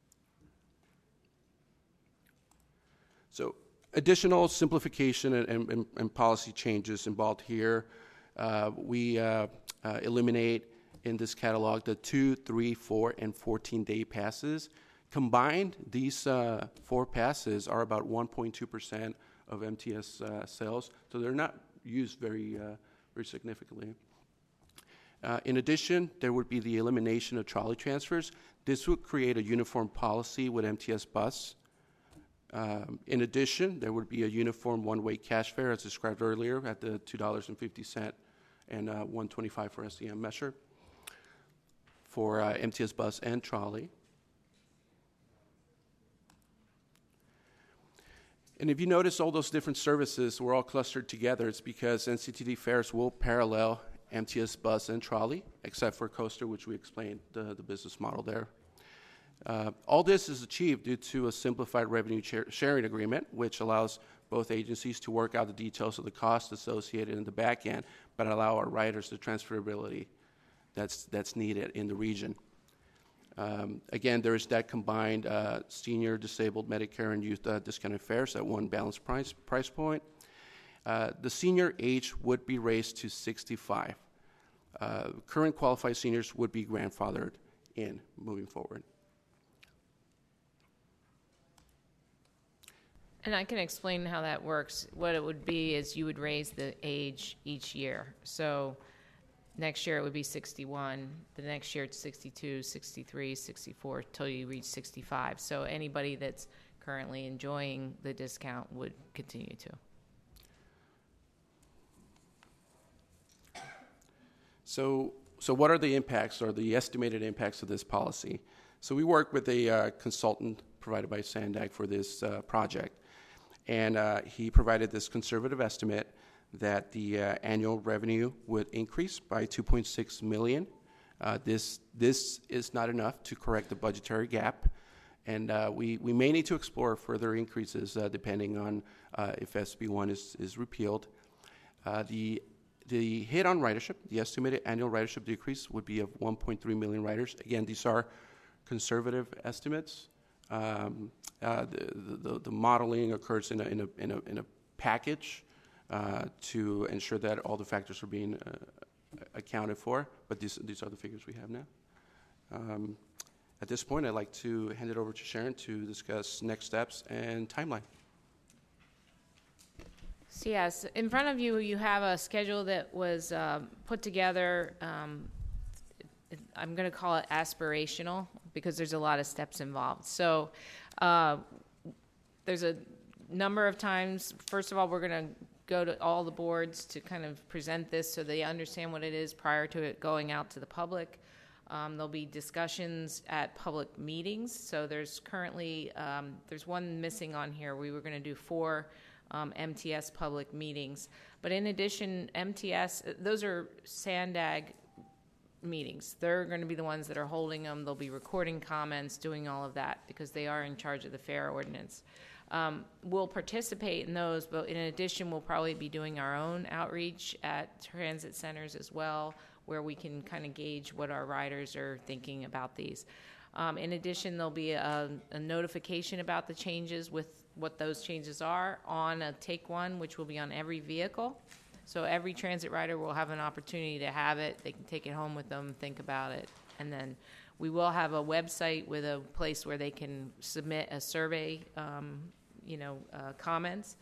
So additional simplification and policy changes involved here. We eliminate in this catalog the 2, 3, 4, and 14-day passes. Combined, these 4 passes are about 1.2% of MTS sales, so they're not used very significantly. In addition, there would be the elimination of trolley transfers. This would create a uniform policy with MTS Bus. In addition, there would be a uniform one-way cash fare, as described earlier, at the $2.50 and $1.25 for SEM measure for MTS Bus and trolley. And if you notice all those different services were all clustered together, it's because NCTD fares will parallel MTS Bus and trolley, except for coaster, which we explained the business model there. All this is achieved due to a simplified revenue sharing agreement, which allows both agencies to work out the details of the cost associated in the back end, but allow our riders the transferability that's needed in the region. Again, there is that combined senior, disabled, Medicare, and youth discounted fares at one balanced price point. The senior age would be raised to 65. Current qualified seniors would be grandfathered in moving forward. And I can explain how that works. What it would be is you would raise the age each year. So next year it would be 61. The next year it's 62, 63, 64, till you reach 65. So anybody that's currently enjoying the discount would continue to. So what are the impacts or the estimated impacts of this policy? So we work with a consultant provided by Sandag for this project. And he provided this conservative estimate that the annual revenue would increase by $2.6 million. This is not enough to correct the budgetary gap, and we may need to explore further increases depending on if SB1 is repealed. The hit on ridership, the estimated annual ridership decrease would be of 1.3 million riders. Again, these are conservative estimates. The modeling occurs in a package to ensure that all the factors are being accounted for, but these are the figures we have now. At this point, I'd like to hand it over to Sharon to discuss next steps and timeline. So yes, in front of you, you have a schedule that was put together. I'm going to call it aspirational because there's a lot of steps involved. So there's a number of times. First of all, we're going to go to all the boards to kind of present this so they understand what it is prior to it going out to the public. There'll be discussions at public meetings. So there's currently, there's one missing on here. We were going to do 4 MTS public meetings. But in addition, MTS, those are Sandag meetings. They're going to be the ones that are holding them. They'll be recording comments, doing all of that because they are in charge of the fare ordinance. We'll participate in those, but in addition, we'll probably be doing our own outreach at transit centers as well, where we can kind of gauge what our riders are thinking about these. In addition, there'll be a notification about the changes with what those changes are on a Take One, which will be on every vehicle. So every transit rider will have an opportunity to have it. They can take it home with them, think about it. And then we will have a website with a place where they can submit a survey, comments.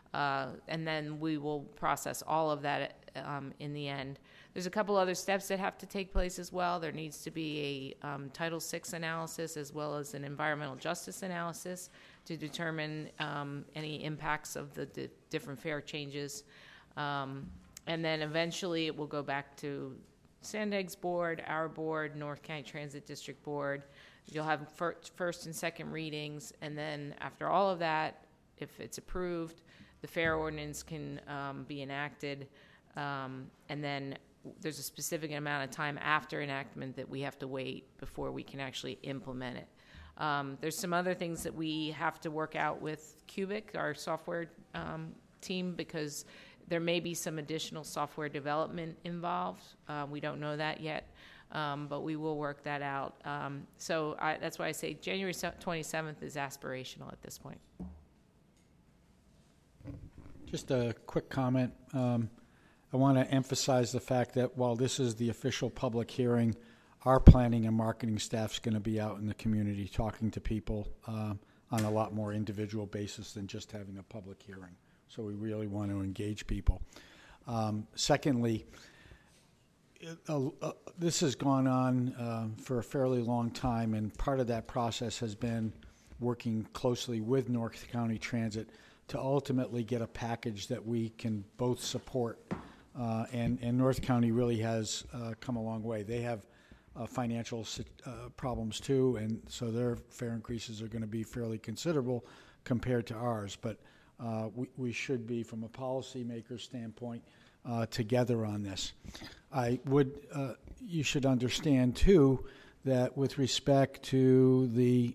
and then we will process all of that in the end. There's a couple other steps that have to take place as well. There needs to be a Title VI analysis as well as an environmental justice analysis to determine any impacts of the different fare changes. And then eventually it will go back to Sandeg's board, our board, North County Transit District Board. You'll have first and second readings, and then after all of that, if it's approved, the fare ordinance can be enacted, and then there's a specific amount of time after enactment that we have to wait before we can actually implement it. There's some other things that we have to work out with Cubic, our software team, because there may be some additional software development involved. We don't know that yet, but we will work that out. So that's why I say January 27th is aspirational at this point. Just a quick comment. I want to emphasize the fact that while this is the official public hearing, our planning and marketing staff is going to be out in the community talking to people on a lot more individual basis than just having a public hearing. So we really want to engage people. Secondly, this has gone on for a fairly long time, and part of that process has been working closely with North County Transit to ultimately get a package that we can both support. And North County really has come a long way. They have financial problems too, and so their fare increases are going to be fairly considerable compared to ours. But we should be, from a policymaker standpoint, together on this. You should understand too that with respect to the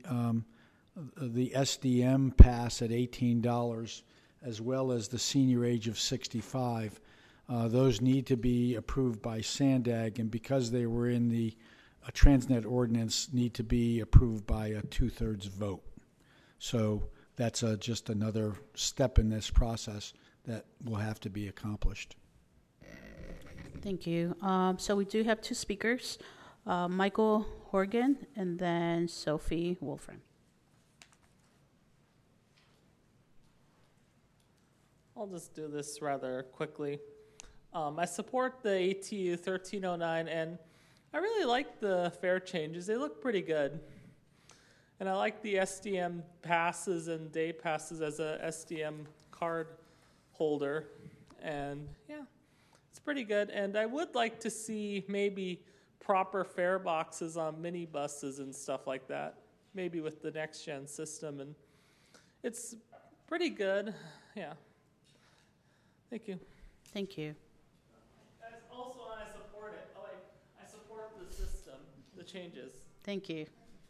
SDM pass at $18, as well as the senior age of 65, those need to be approved by SANDAG, and because they were in the Transnet ordinance, need to be approved by a 2/3 vote. So that's just another step in this process that will have to be accomplished. Thank you. So we do have two speakers, Michael Horgan and then Sophie Wolfram. I'll just do this rather quickly. I support the ATU 1309, and I really like the fare changes. They look pretty good. And I like the SDM passes and day passes as a SDM card holder. And yeah, it's pretty good. And I would like to see maybe proper fare boxes on minibuses and stuff like that, maybe with the next gen system. And it's pretty good. Yeah. Thank you. Thank you. Also, I support it. I support the system, the changes. Thank you.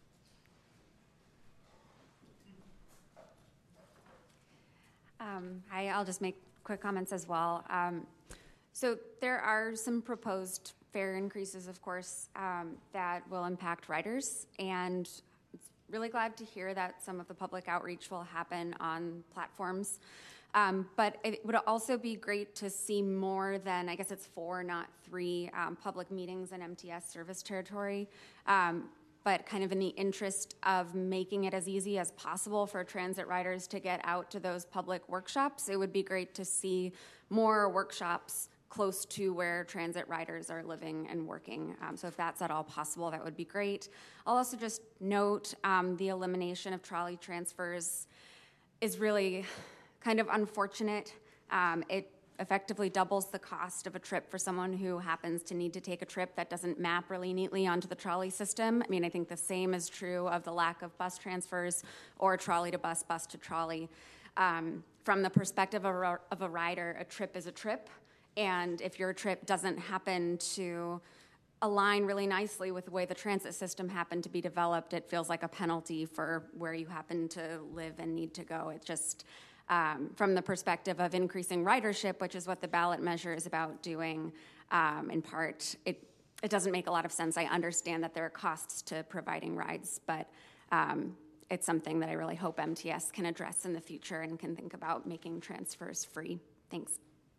I'll just make quick comments as well. So there are some proposed fare increases, of course, that will impact riders, and really glad to hear that some of the public outreach will happen on platforms. But it would also be great to see more than, I guess it's 4, not 3 public meetings in MTS service territory. But kind of in the interest of making it as easy as possible for transit riders to get out to those public workshops, it would be great to see more workshops close to where transit riders are living and working. So if that's at all possible, that would be great. I'll also just note the elimination of trolley transfers is really kind of unfortunate. It effectively doubles the cost of a trip for someone who happens to need to take a trip that doesn't map really neatly onto the trolley system. I mean, I think the same is true of the lack of bus transfers or trolley to bus, bus to trolley. From the perspective of a rider, a trip is a trip. And if your trip doesn't happen to align really nicely with the way the transit system happened to be developed, it feels like a penalty for where you happen to live and need to go. It just... from the perspective of increasing ridership, which is what the ballot measure is about doing, in part, it doesn't make a lot of sense. I understand that there are costs to providing rides, but it's something that I really hope MTS can address in the future and can think about making transfers free. Thanks.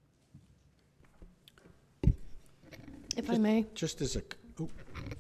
If I may. Just as a... Oh.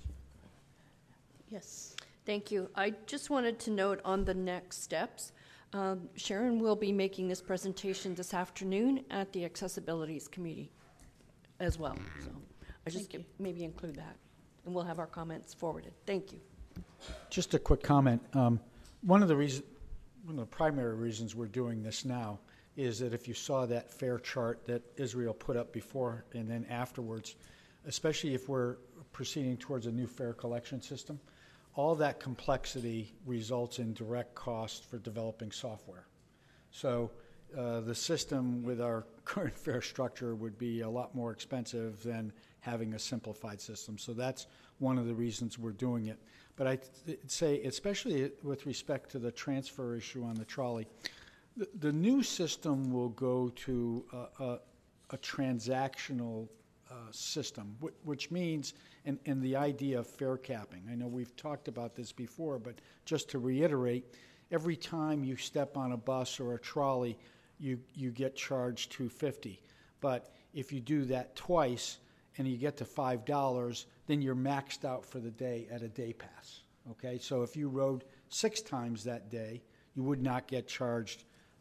Yes. Thank you. I just wanted to note on the next steps, Sharon will be making this presentation this afternoon at the Accessibilities Committee as well. So I just maybe include that, and we'll have our comments forwarded. Thank you. Just a quick comment. One of the primary reasons we're doing this now is that if you saw that FAIR chart that Israel put up before and then afterwards, especially if we're proceeding towards a new FAIR collection system, all that complexity results in direct cost for developing software. So the system with our current FAIR structure would be a lot more expensive than having a simplified system. So that's one of the reasons we're doing it. But I'd say, especially with respect to the transfer issue on the trolley, the new system will go to a transactional system, which means, and the idea of fare capping. I know we've talked about this before, but just to reiterate, every time you step on a bus or a trolley, you get charged $2.50. But if you do that twice and you get to $5, then you're maxed out for the day at a day pass. Okay, so if you rode 6 times that day, you would not get charged,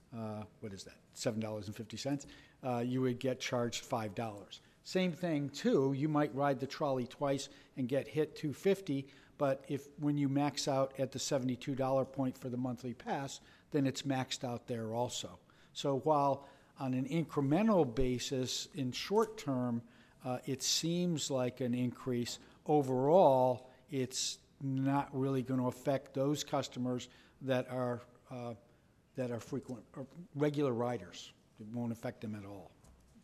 $7.50. You would get charged $5. Same thing too, you might ride the trolley twice and get hit $2.50, but when you max out at the $72 point for the monthly pass, then it's maxed out there also. So while on an incremental basis in short term, it seems like an increase, overall it's not really going to affect those customers that are frequent or regular riders. It won't affect them at all.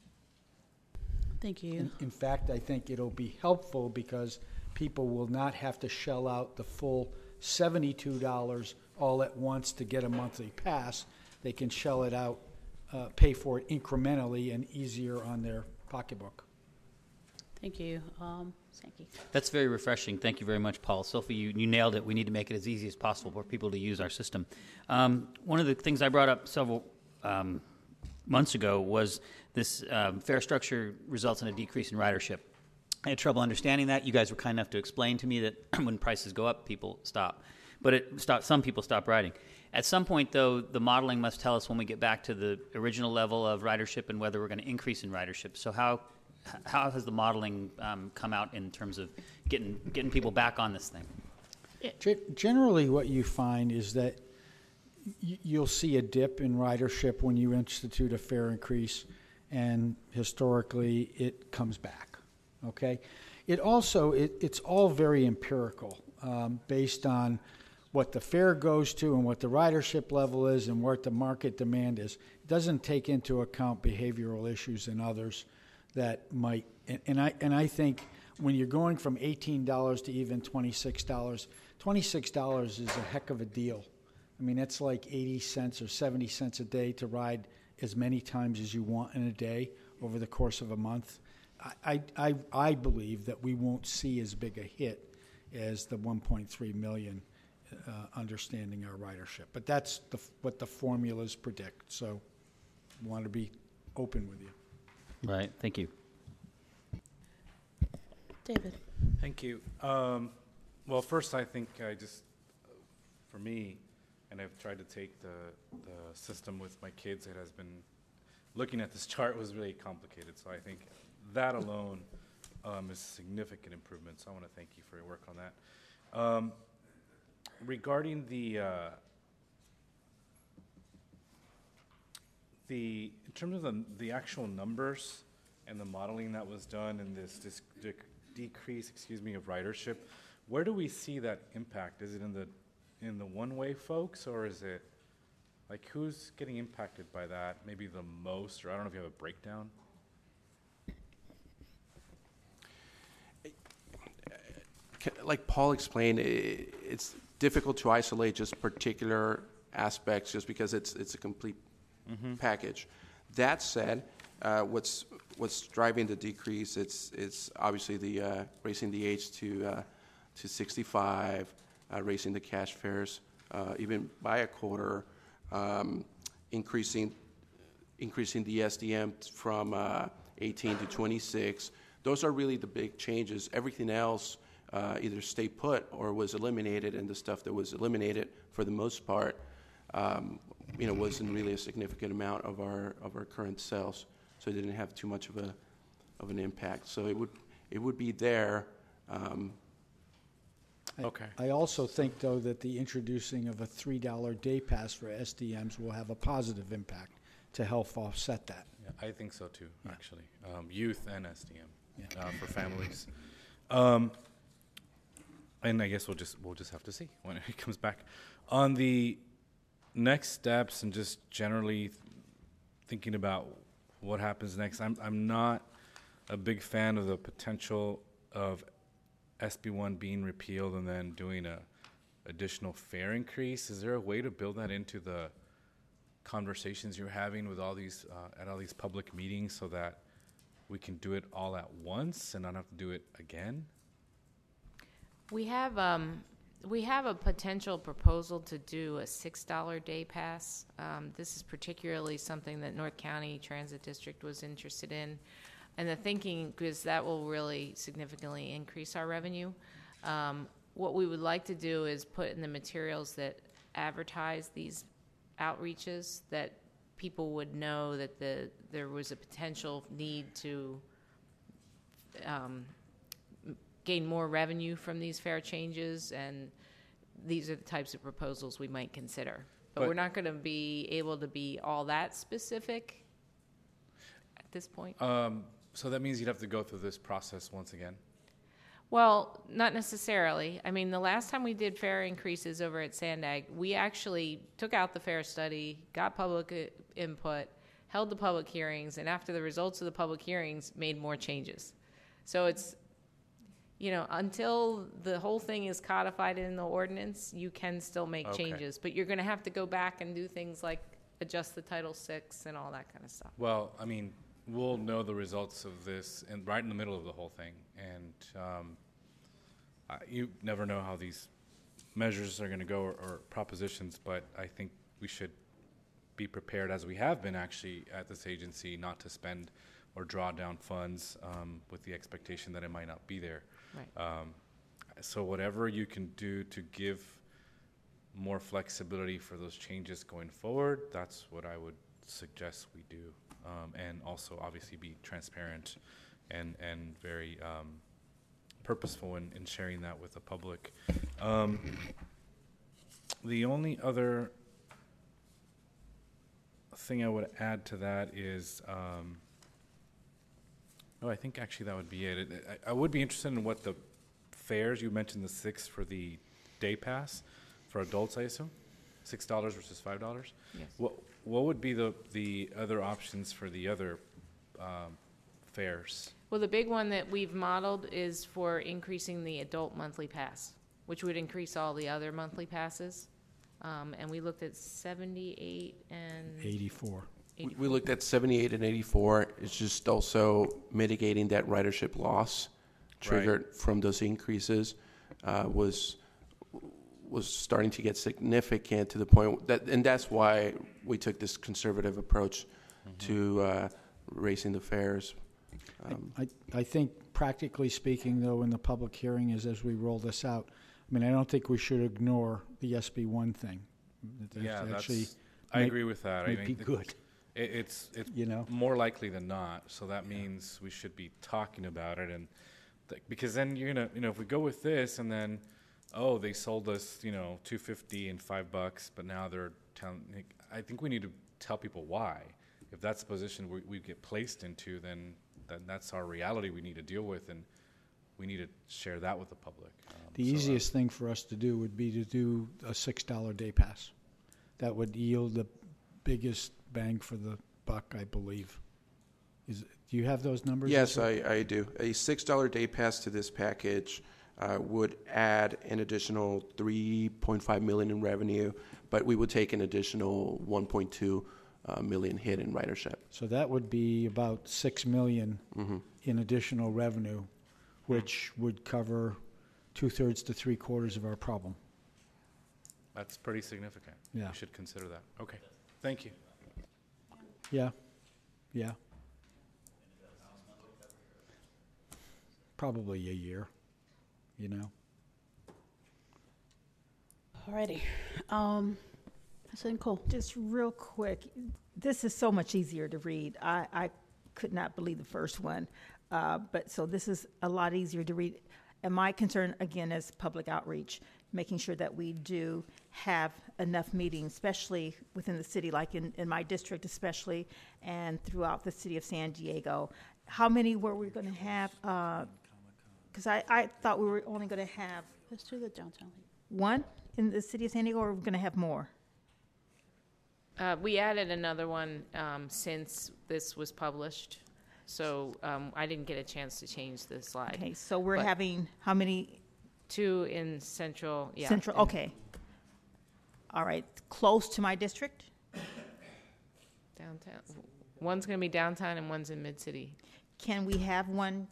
Thank you. In fact, I think it'll be helpful because people will not have to shell out the full $72 all at once to get a monthly pass. They can shell it out, pay for it incrementally and easier on their pocketbook. Thank you. Sankey. That's very refreshing. Thank you very much, Paul. Sophie, you nailed it. We need to make it as easy as possible for people to use our system. One of the things I brought up several months ago was this fare structure results in a decrease in ridership. I had trouble understanding that. You guys were kind enough to explain to me that when prices go up, people stop. But some people stop riding. At some point, though, the modeling must tell us when we get back to the original level of ridership and whether we're going to increase in ridership. So how has the modeling come out in terms of getting people back on this thing? Generally, what you find is that you'll see a dip in ridership when you institute a fare increase, and historically it comes back. Okay, it's all very empirical, based on what the fare goes to and what the ridership level is and what the market demand is. It doesn't take into account behavioral issues and others that might. And I think when you're going from $18 to even $26, $26 is a heck of a deal. I mean, it's like 80 cents or 70 cents a day to ride as many times as you want in a day over the course of a month. I believe that we won't see as big a hit as the 1.3 million understanding our ridership. But that's what the formulas predict. So I want to be open with you. Right. Thank you. David. Thank you. Well, first, I think for me, and I've tried to take the system with my kids, it has been, looking at this chart was really complicated. So I think that alone is a significant improvement. So I want to thank you for your work on that. Regarding in terms of the actual numbers and the modeling that was done in this decrease, of ridership, where do we see that impact? Is it in the one-way folks, or is it like who's getting impacted by that? Maybe the most, or I don't know if you have a breakdown. Like Paul explained, it's difficult to isolate just particular aspects just because it's a complete package. That said, what's driving the decrease? It's obviously the raising the age to 65, raising the cash fares even by a quarter, increasing the SDM from 18 to 26. Those are really the big changes. Everything else either stayed put or was eliminated, and the stuff that was eliminated, for the most part, wasn't really a significant amount of our current sales, so it didn't have too much of an impact. So it would be there. Okay. I also think, though, that the introducing of a $3 day pass for SDMs will have a positive impact to help offset that. Yeah, I think so too, actually. Youth and SDM for families. And I guess we'll just have to see when it comes back. On the next steps and just generally thinking about what happens next, I'm not a big fan of the potential of SB1 being repealed and then doing a additional fare increase. Is there a way to build that into the conversations you're having with all these at all these public meetings so that we can do it all at once and not have to do it again? We have a potential proposal to do a $6 day pass. This is particularly something that North County Transit District was interested in. And the thinking, because that will really significantly increase our revenue. What we would like to do is put in the materials that advertise these outreaches, that people would know that there was a potential need to gain more revenue from these fare changes, and these are the types of proposals we might consider. But we're not going to be able to be all that specific at this point. So that means you'd have to go through this process once again? Well, not necessarily. I mean, the last time we did fare increases over at Sandag, we actually took out the fare study, got public input, held the public hearings, and after the results of the public hearings, made more changes. So it's, until the whole thing is codified in the ordinance, you can still make changes. But you're going to have to go back and do things like adjust the Title VI and all that kind of stuff. Well, I mean, we'll know the results of this right in the middle of the whole thing. And you never know how these measures are going to go or propositions, but I think we should be prepared, as we have been actually at this agency, not to spend or draw down funds with the expectation that it might not be there. Right. So whatever you can do to give more flexibility for those changes going forward, that's what I would suggest we do. And also obviously be transparent and very purposeful in sharing that with the public. The only other thing I would add to that is, I think actually that would be it. I would be interested in what the fares, you mentioned the $6 for the day pass for adults, I assume? $6 versus $5? Yes. What would be the other options for the other fares? Well, the big one that we've modeled is for increasing the adult monthly pass, which would increase all the other monthly passes. And we looked at 78 and 84. We looked at 78 and 84. It's just also mitigating that ridership loss triggered from those increases was starting to get significant to the point that, and that's why we took this conservative approach to raising the fares. I think practically speaking, though, in the public hearing is as we roll this out, I mean, I don't think we should ignore the SB1 thing. I agree with that. Might be good. It's more likely than not. So that means we should be talking about it, and because then you're gonna, if we go with this, and then they sold us, $2.50 and $5, but now they're telling. I think we need to tell people why. If that's the position we get placed into, then that's our reality we need to deal with, and we need to share that with the public. The easiest thing for us to do would be to do a $6 day pass. That would yield the biggest bang for the buck, I believe. Do you have those numbers? Yes, I do. A $6 day pass to this package would add an additional $3.5 million in revenue, but we would take an additional $1.2 million hit in ridership. So that would be about $6 million in additional revenue, which would cover 2/3 to 3/4 of our problem. That's pretty significant. Yeah. We should consider that. Okay. Thank you. Yeah. Probably a year, Alrighty. President Cole. Just real quick, this is so much easier to read. I could not believe the first one, but so this is a lot easier to read. And my concern, again, is public outreach, making sure that we do have enough meetings, especially within the city, like in my district especially, and throughout the city of San Diego. How many were we going to have? Because I thought we were only going to have... Let's do the downtown. One in the city of San Diego, or are we going to have more? We added another one since this was published, so I didn't get a chance to change the slide. Okay, so we're having how many? 2 in Central, yeah. Central, okay. All right, close to my district? Downtown. One's going to be downtown and one's in Mid-City. Can we have one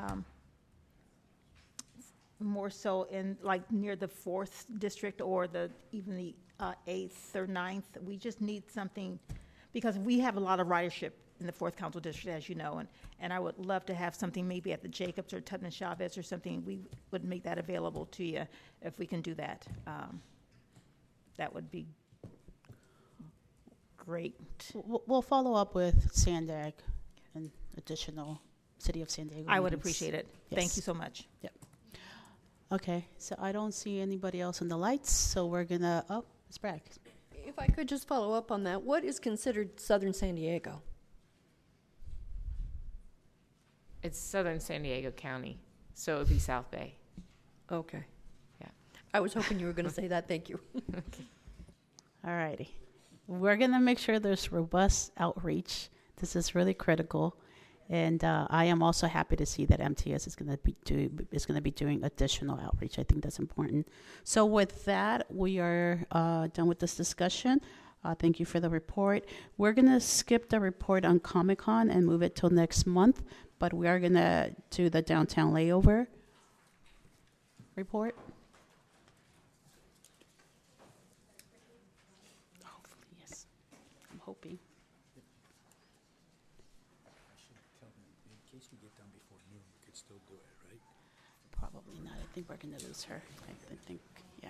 more so in, like, near the 4th district or even the 8th or 9th? We just need something, because we have a lot of ridership in the 4th Council District, as you know, and I would love to have something maybe at the Jacobs or Tubman Chavez or something. We would make that available to you if we can do that. That would be great. We'll follow up with Sandag and additional City of San Diego I would meetings. appreciate it. Yes. Thank you so much. Yep. Okay, so I don't see anybody else in the lights, so we're gonna, Ms. Bragg. If I could just follow up on that, what is considered southern San Diego? It's southern San Diego County, so it would be South Bay. Okay. Yeah. I was hoping you were going to say that. Thank you. All righty. We're going to make sure there's robust outreach. This is really critical. And I am also happy to see that MTS is going to be doing additional outreach. I think that's important. So with that, we are done with this discussion. Thank you for the report. We're going to skip the report on Comic-Con and move it till next month, but we are going to do the downtown layover report. Hopefully, yes. I'm hoping. In case you get done before noon, we could still do it, right? Probably not. I think we're going to lose her. I think, yeah.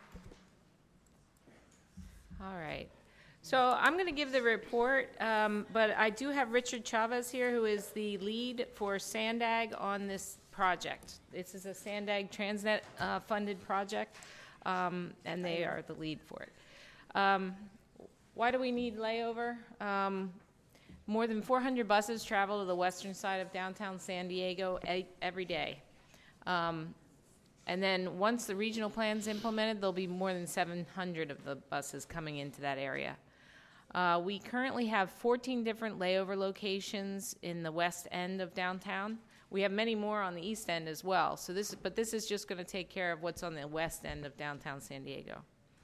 All right. So I'm going to give the report, but I do have Richard Chavez here, who is the lead for Sandag on this project. This is a Sandag Transnet funded project, and they are the lead for it. Why do we need layover? More than 400 buses travel to the western side of downtown San Diego every day. And then once the regional plan's implemented, there'll be more than 700 of the buses coming into that area. We currently have 14 different layover locations in the west end of downtown. We have many more on the east end as well. So this is just going to take care of what's on the west end of downtown San Diego.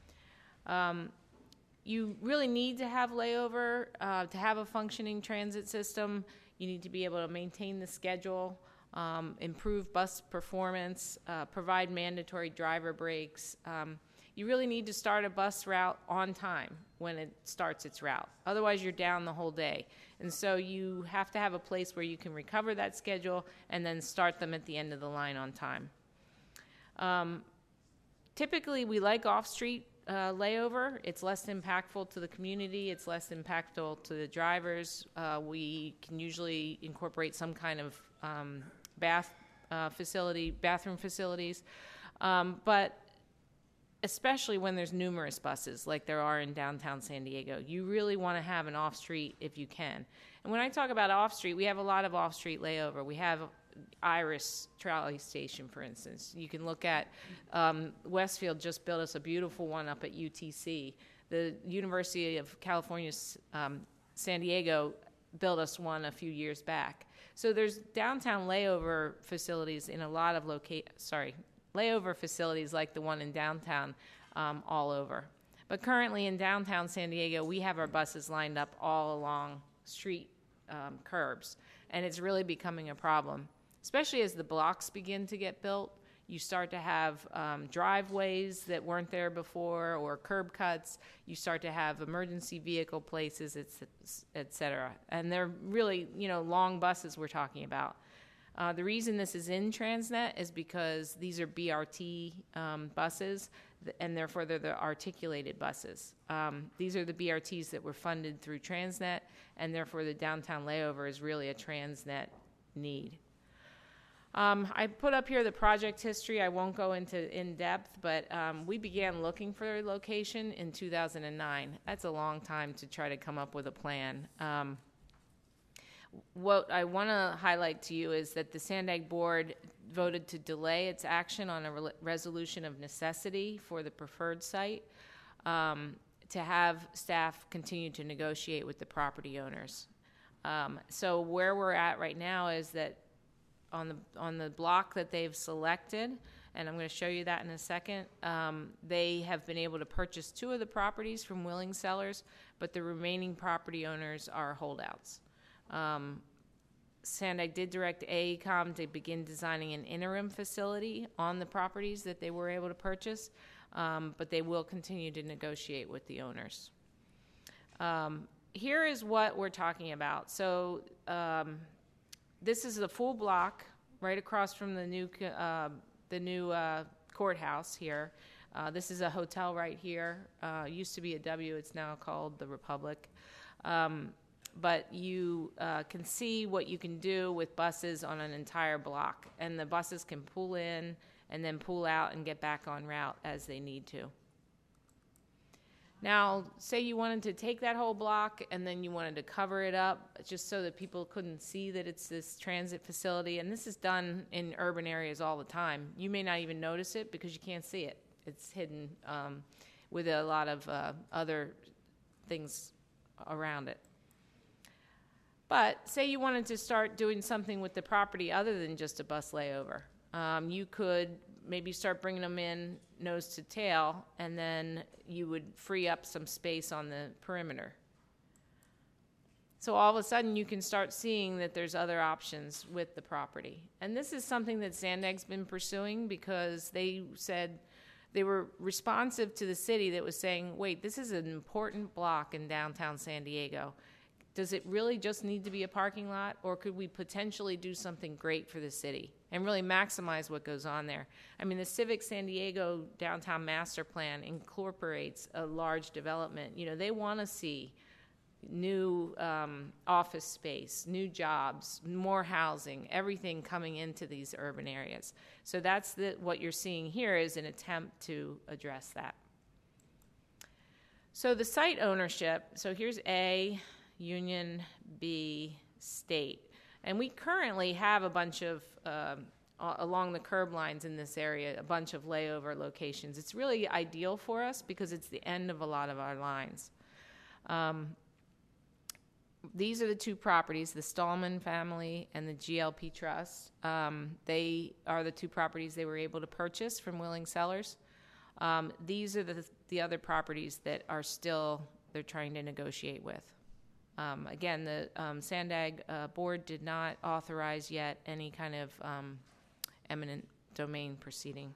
You really need to have layover to have a functioning transit system. You need to be able to maintain the schedule, improve bus performance, provide mandatory driver breaks. You really need to start a bus route on time when it starts its route. Otherwise, you're down the whole day. And so you have to have a place where you can recover that schedule and then start them at the end of the line on time. Typically, we like off-street layover. It's less impactful to the community. It's less impactful to the drivers. We can usually incorporate some kind of bathroom facilities. But especially when there's numerous buses like there are in downtown San Diego, you really want to have an off-street if you can. And when I talk about off-street, we have a lot of off-street layover. We have Iris Trolley Station, for instance. You can look at Westfield just built us a beautiful one up at UTC. The University of California, San Diego built us one a few years back. So there's downtown layover facilities in a lot of layover facilities like the one in downtown all over. But currently in downtown San Diego, we have our buses lined up all along street curbs, and it's really becoming a problem. Especially as the blocks begin to get built, you start to have driveways that weren't there before or curb cuts. You start to have emergency vehicle places, et cetera. And they're really, long buses we're talking about. The reason this is in Transnet is because these are BRT buses and therefore they're the articulated buses. These are the BRTs that were funded through Transnet, and therefore the downtown layover is really a Transnet need. I put up here the project history. I won't go into in depth, but we began looking for a location in 2009. That's a long time to try to come up with a plan. What I want to highlight to you is that the Sandag Board voted to delay its action on a resolution of necessity for the preferred site to have staff continue to negotiate with the property owners. So where we're at right now is that on the block that they've selected, and I'm going to show you that in a second, they have been able to purchase 2 of the properties from willing sellers, but the remaining property owners are holdouts. Sandag did direct AECOM to begin designing an interim facility on the properties that they were able to purchase, but they will continue to negotiate with the owners. Here is what we're talking about. So this is the full block right across from the new courthouse here. This is a hotel right here. Used to be a W. It's now called the Republic. But you can see what you can do with buses on an entire block. And the buses can pull in and then pull out and get back on route as they need to. Now, say you wanted to take that whole block and then you wanted to cover it up just so that people couldn't see that it's this transit facility. And this is done in urban areas all the time. You may not even notice it because you can't see it. It's hidden with a lot of other things around it. But say you wanted to start doing something with the property other than just a bus layover. You could maybe start bringing them in nose to tail, and then you would free up some space on the perimeter. So all of a sudden you can start seeing that there's other options with the property. And this is something that Sandag's been pursuing because they said they were responsive to the city that was saying, wait, this is an important block in downtown San Diego. Does it really just need to be a parking lot, or could we potentially do something great for the city and really maximize what goes on there? I mean, the Civic San Diego Downtown Master Plan incorporates a large development. You know, they want to see new office space, new jobs, more housing, everything coming into these urban areas. So that's what you're seeing here is an attempt to address that. So the site ownership, so here's A, Union, B, State. And we currently have a bunch of, along the curb lines in this area, a bunch of layover locations. It's really ideal for us because it's the end of a lot of our lines. These are the 2 properties, the Stallman family and the GLP Trust. They are the 2 properties they were able to purchase from willing sellers. These are the other properties that are still, they're trying to negotiate with. Again, the Sandag board did not authorize yet any kind of eminent domain proceeding.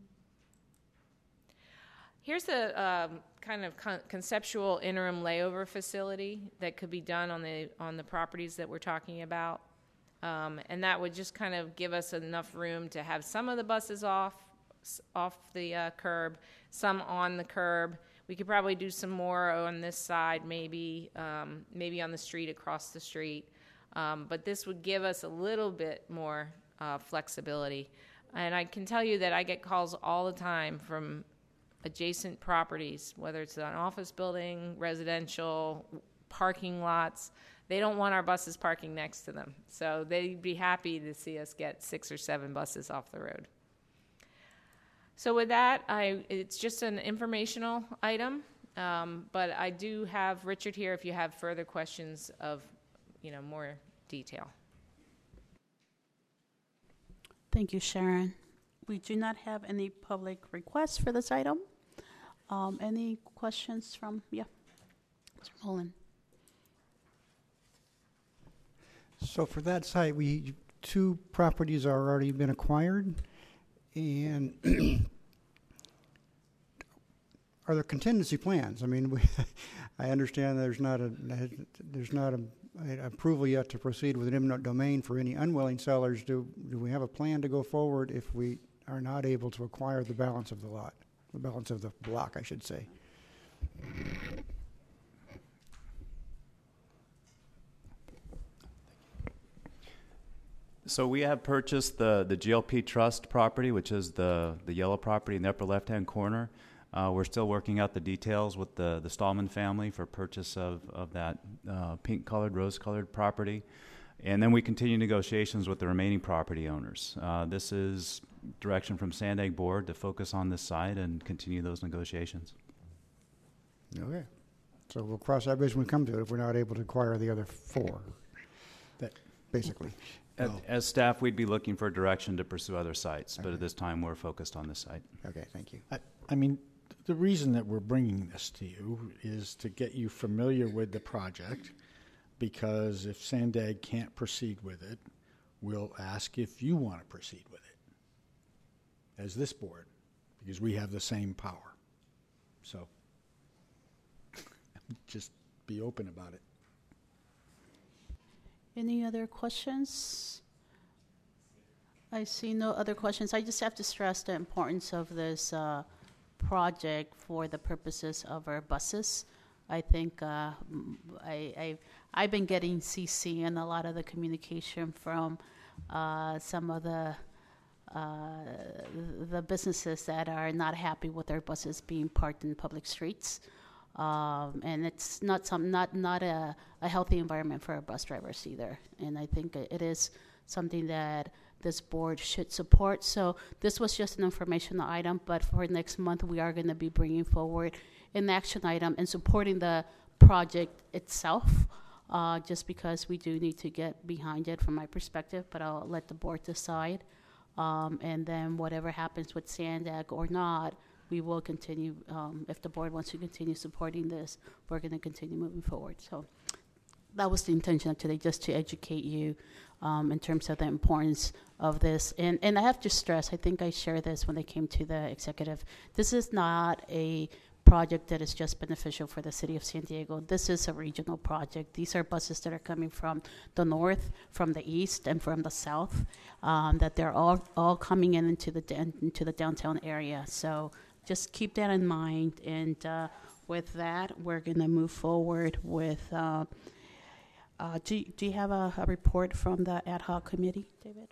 Here's the kind of conceptual interim layover facility that could be done on the properties that we're talking about. And that would just kind of give us enough room to have some of the buses off the curb, some on the curb. We could probably do some more on this side, maybe on the street, across the street. But this would give us a little bit more flexibility. And I can tell you that I get calls all the time from adjacent properties, whether it's an office building, residential, parking lots. They don't want our buses parking next to them. So they'd be happy to see us get 6 or 7 buses off the road. So with that, it's just an informational item, but I do have Richard here if you have further questions of, more detail. Thank you, Sharon. We do not have any public requests for this item. Any questions from, Mr. Mullen? So for that site, 2 properties are already been acquired. And are there contingency plans? I mean, I understand there's not an approval yet to proceed with an eminent domain for any unwilling sellers. Do we have a plan to go forward if we are not able to acquire the balance of the lot? the balance of the block, I should say. So we have purchased the GLP Trust property, which is the yellow property in the upper left-hand corner. We're still working out the details with the Stallman family for purchase of that pink-colored, rose-colored property. And then we continue negotiations with the remaining property owners. This is direction from Sandag Board to focus on this site and continue those negotiations. Okay. So we'll cross that bridge when we come to it if we're not able to acquire the other 4, basically. As staff, we'd be looking for direction to pursue other sites, but at this time we're focused on this site. Okay, thank you. I mean, the reason that we're bringing this to you is to get you familiar with the project, because if Sandag can't proceed with it, we'll ask if you want to proceed with it as this board, because we have the same power. So just be open about it. Any other questions? I see no other questions. I just have to stress the importance of this project for the purposes of our buses. I think I've been getting CC and a lot of the communication from some of the businesses that are not happy with their buses being parked in public streets. And it's not a healthy environment for our bus drivers either. And I think it is something that this board should support. So this was just an informational item, but for next month we are going to be bringing forward an action item and supporting the project itself, just because we do need to get behind it from my perspective, but I'll let the board decide. And then whatever happens with Sandag or not, we will continue, if the board wants to continue supporting this, we're going to continue moving forward. So that was the intention of today, just to educate you in terms of the importance of this. And I have to stress, I think I shared this when I came to the executive, this is not a project that is just beneficial for the city of San Diego. This is a regional project. These are buses that are coming from the north, from the east, and from the south, that they're all coming into the downtown area. So just keep that in mind, and with that, we're going to move forward with, do you have a report from the ad hoc committee, David?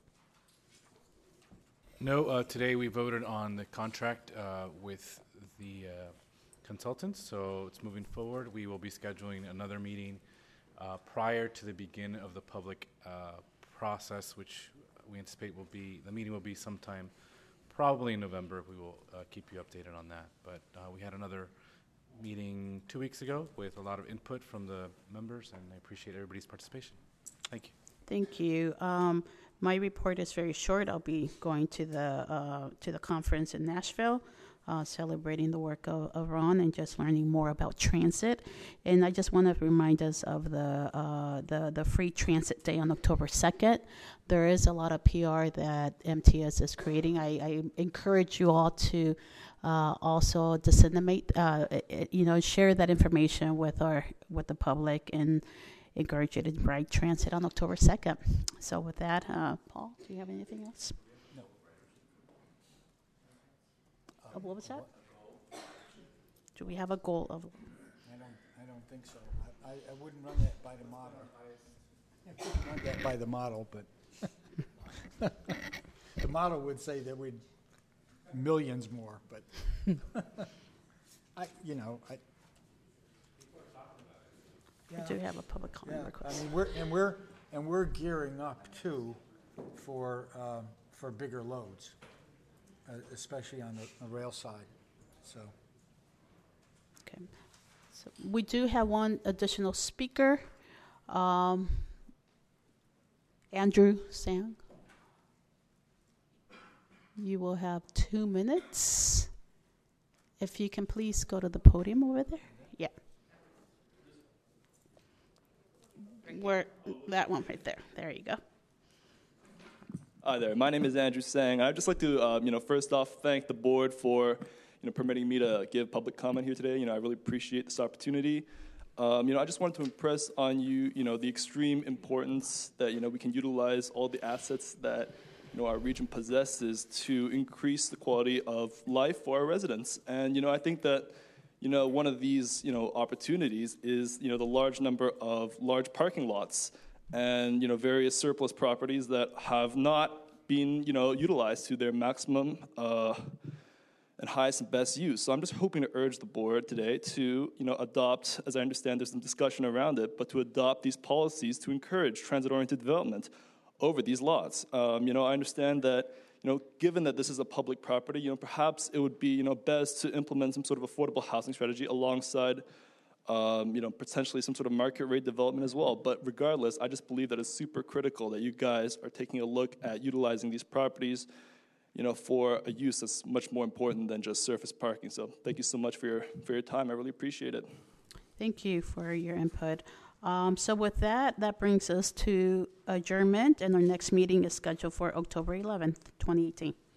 No, today we voted on the contract with the consultants, so it's moving forward. We will be scheduling another meeting prior to the beginning of the public process, which we anticipate the meeting will be sometime probably in November. We will keep you updated on that. But we had another meeting 2 weeks ago with a lot of input from the members, and I appreciate everybody's participation. Thank you. Thank you. My report is very short. I'll be going to the conference in Nashville, celebrating the work of Ron and just learning more about transit. And I just want to remind us of the Free Transit Day on October 2nd. There is a lot of PR that MTS is creating. I encourage you all to also disseminate, share that information with the public, and encourage you to ride transit on October 2nd. So with that, Paul, do you have anything else? No. What was that? Do we have a goal of? I don't think so. I wouldn't run that by the model. I wouldn't run that by the model, but the model would say that we'd millions more, but We do have a public comment request. I mean, we're gearing up too for bigger loads, especially on the rail side. So. Okay. So we do have one additional speaker, Andrew Sang. You will have 2 minutes. If you can please go to the podium over there. Yeah. That one right there. There you go. Hi there. My name is Andrew Sang. I'd just like to, first off, thank the board for, permitting me to give public comment here today. I really appreciate this opportunity. I just wanted to impress on you, the extreme importance that, we can utilize all the assets that, our region possesses to increase the quality of life for our residents. And I think that one of these opportunities is the large number of large parking lots and various surplus properties that have not been utilized to their maximum and highest and best use. So I'm just hoping to urge the board today to, adopt, as I understand there's some discussion around it, but to adopt these policies to encourage transit-oriented development over these lots. I understand that, given that this is a public property, perhaps it would be, best to implement some sort of affordable housing strategy alongside, potentially some sort of market rate development as well. But regardless, I just believe that it's super critical that you guys are taking a look at utilizing these properties for a use that's much more important than just surface parking. So thank you so much for your time. I really appreciate it. Thank you for your input. So with that brings us to adjournment, and our next meeting is scheduled for October 11th, 2018.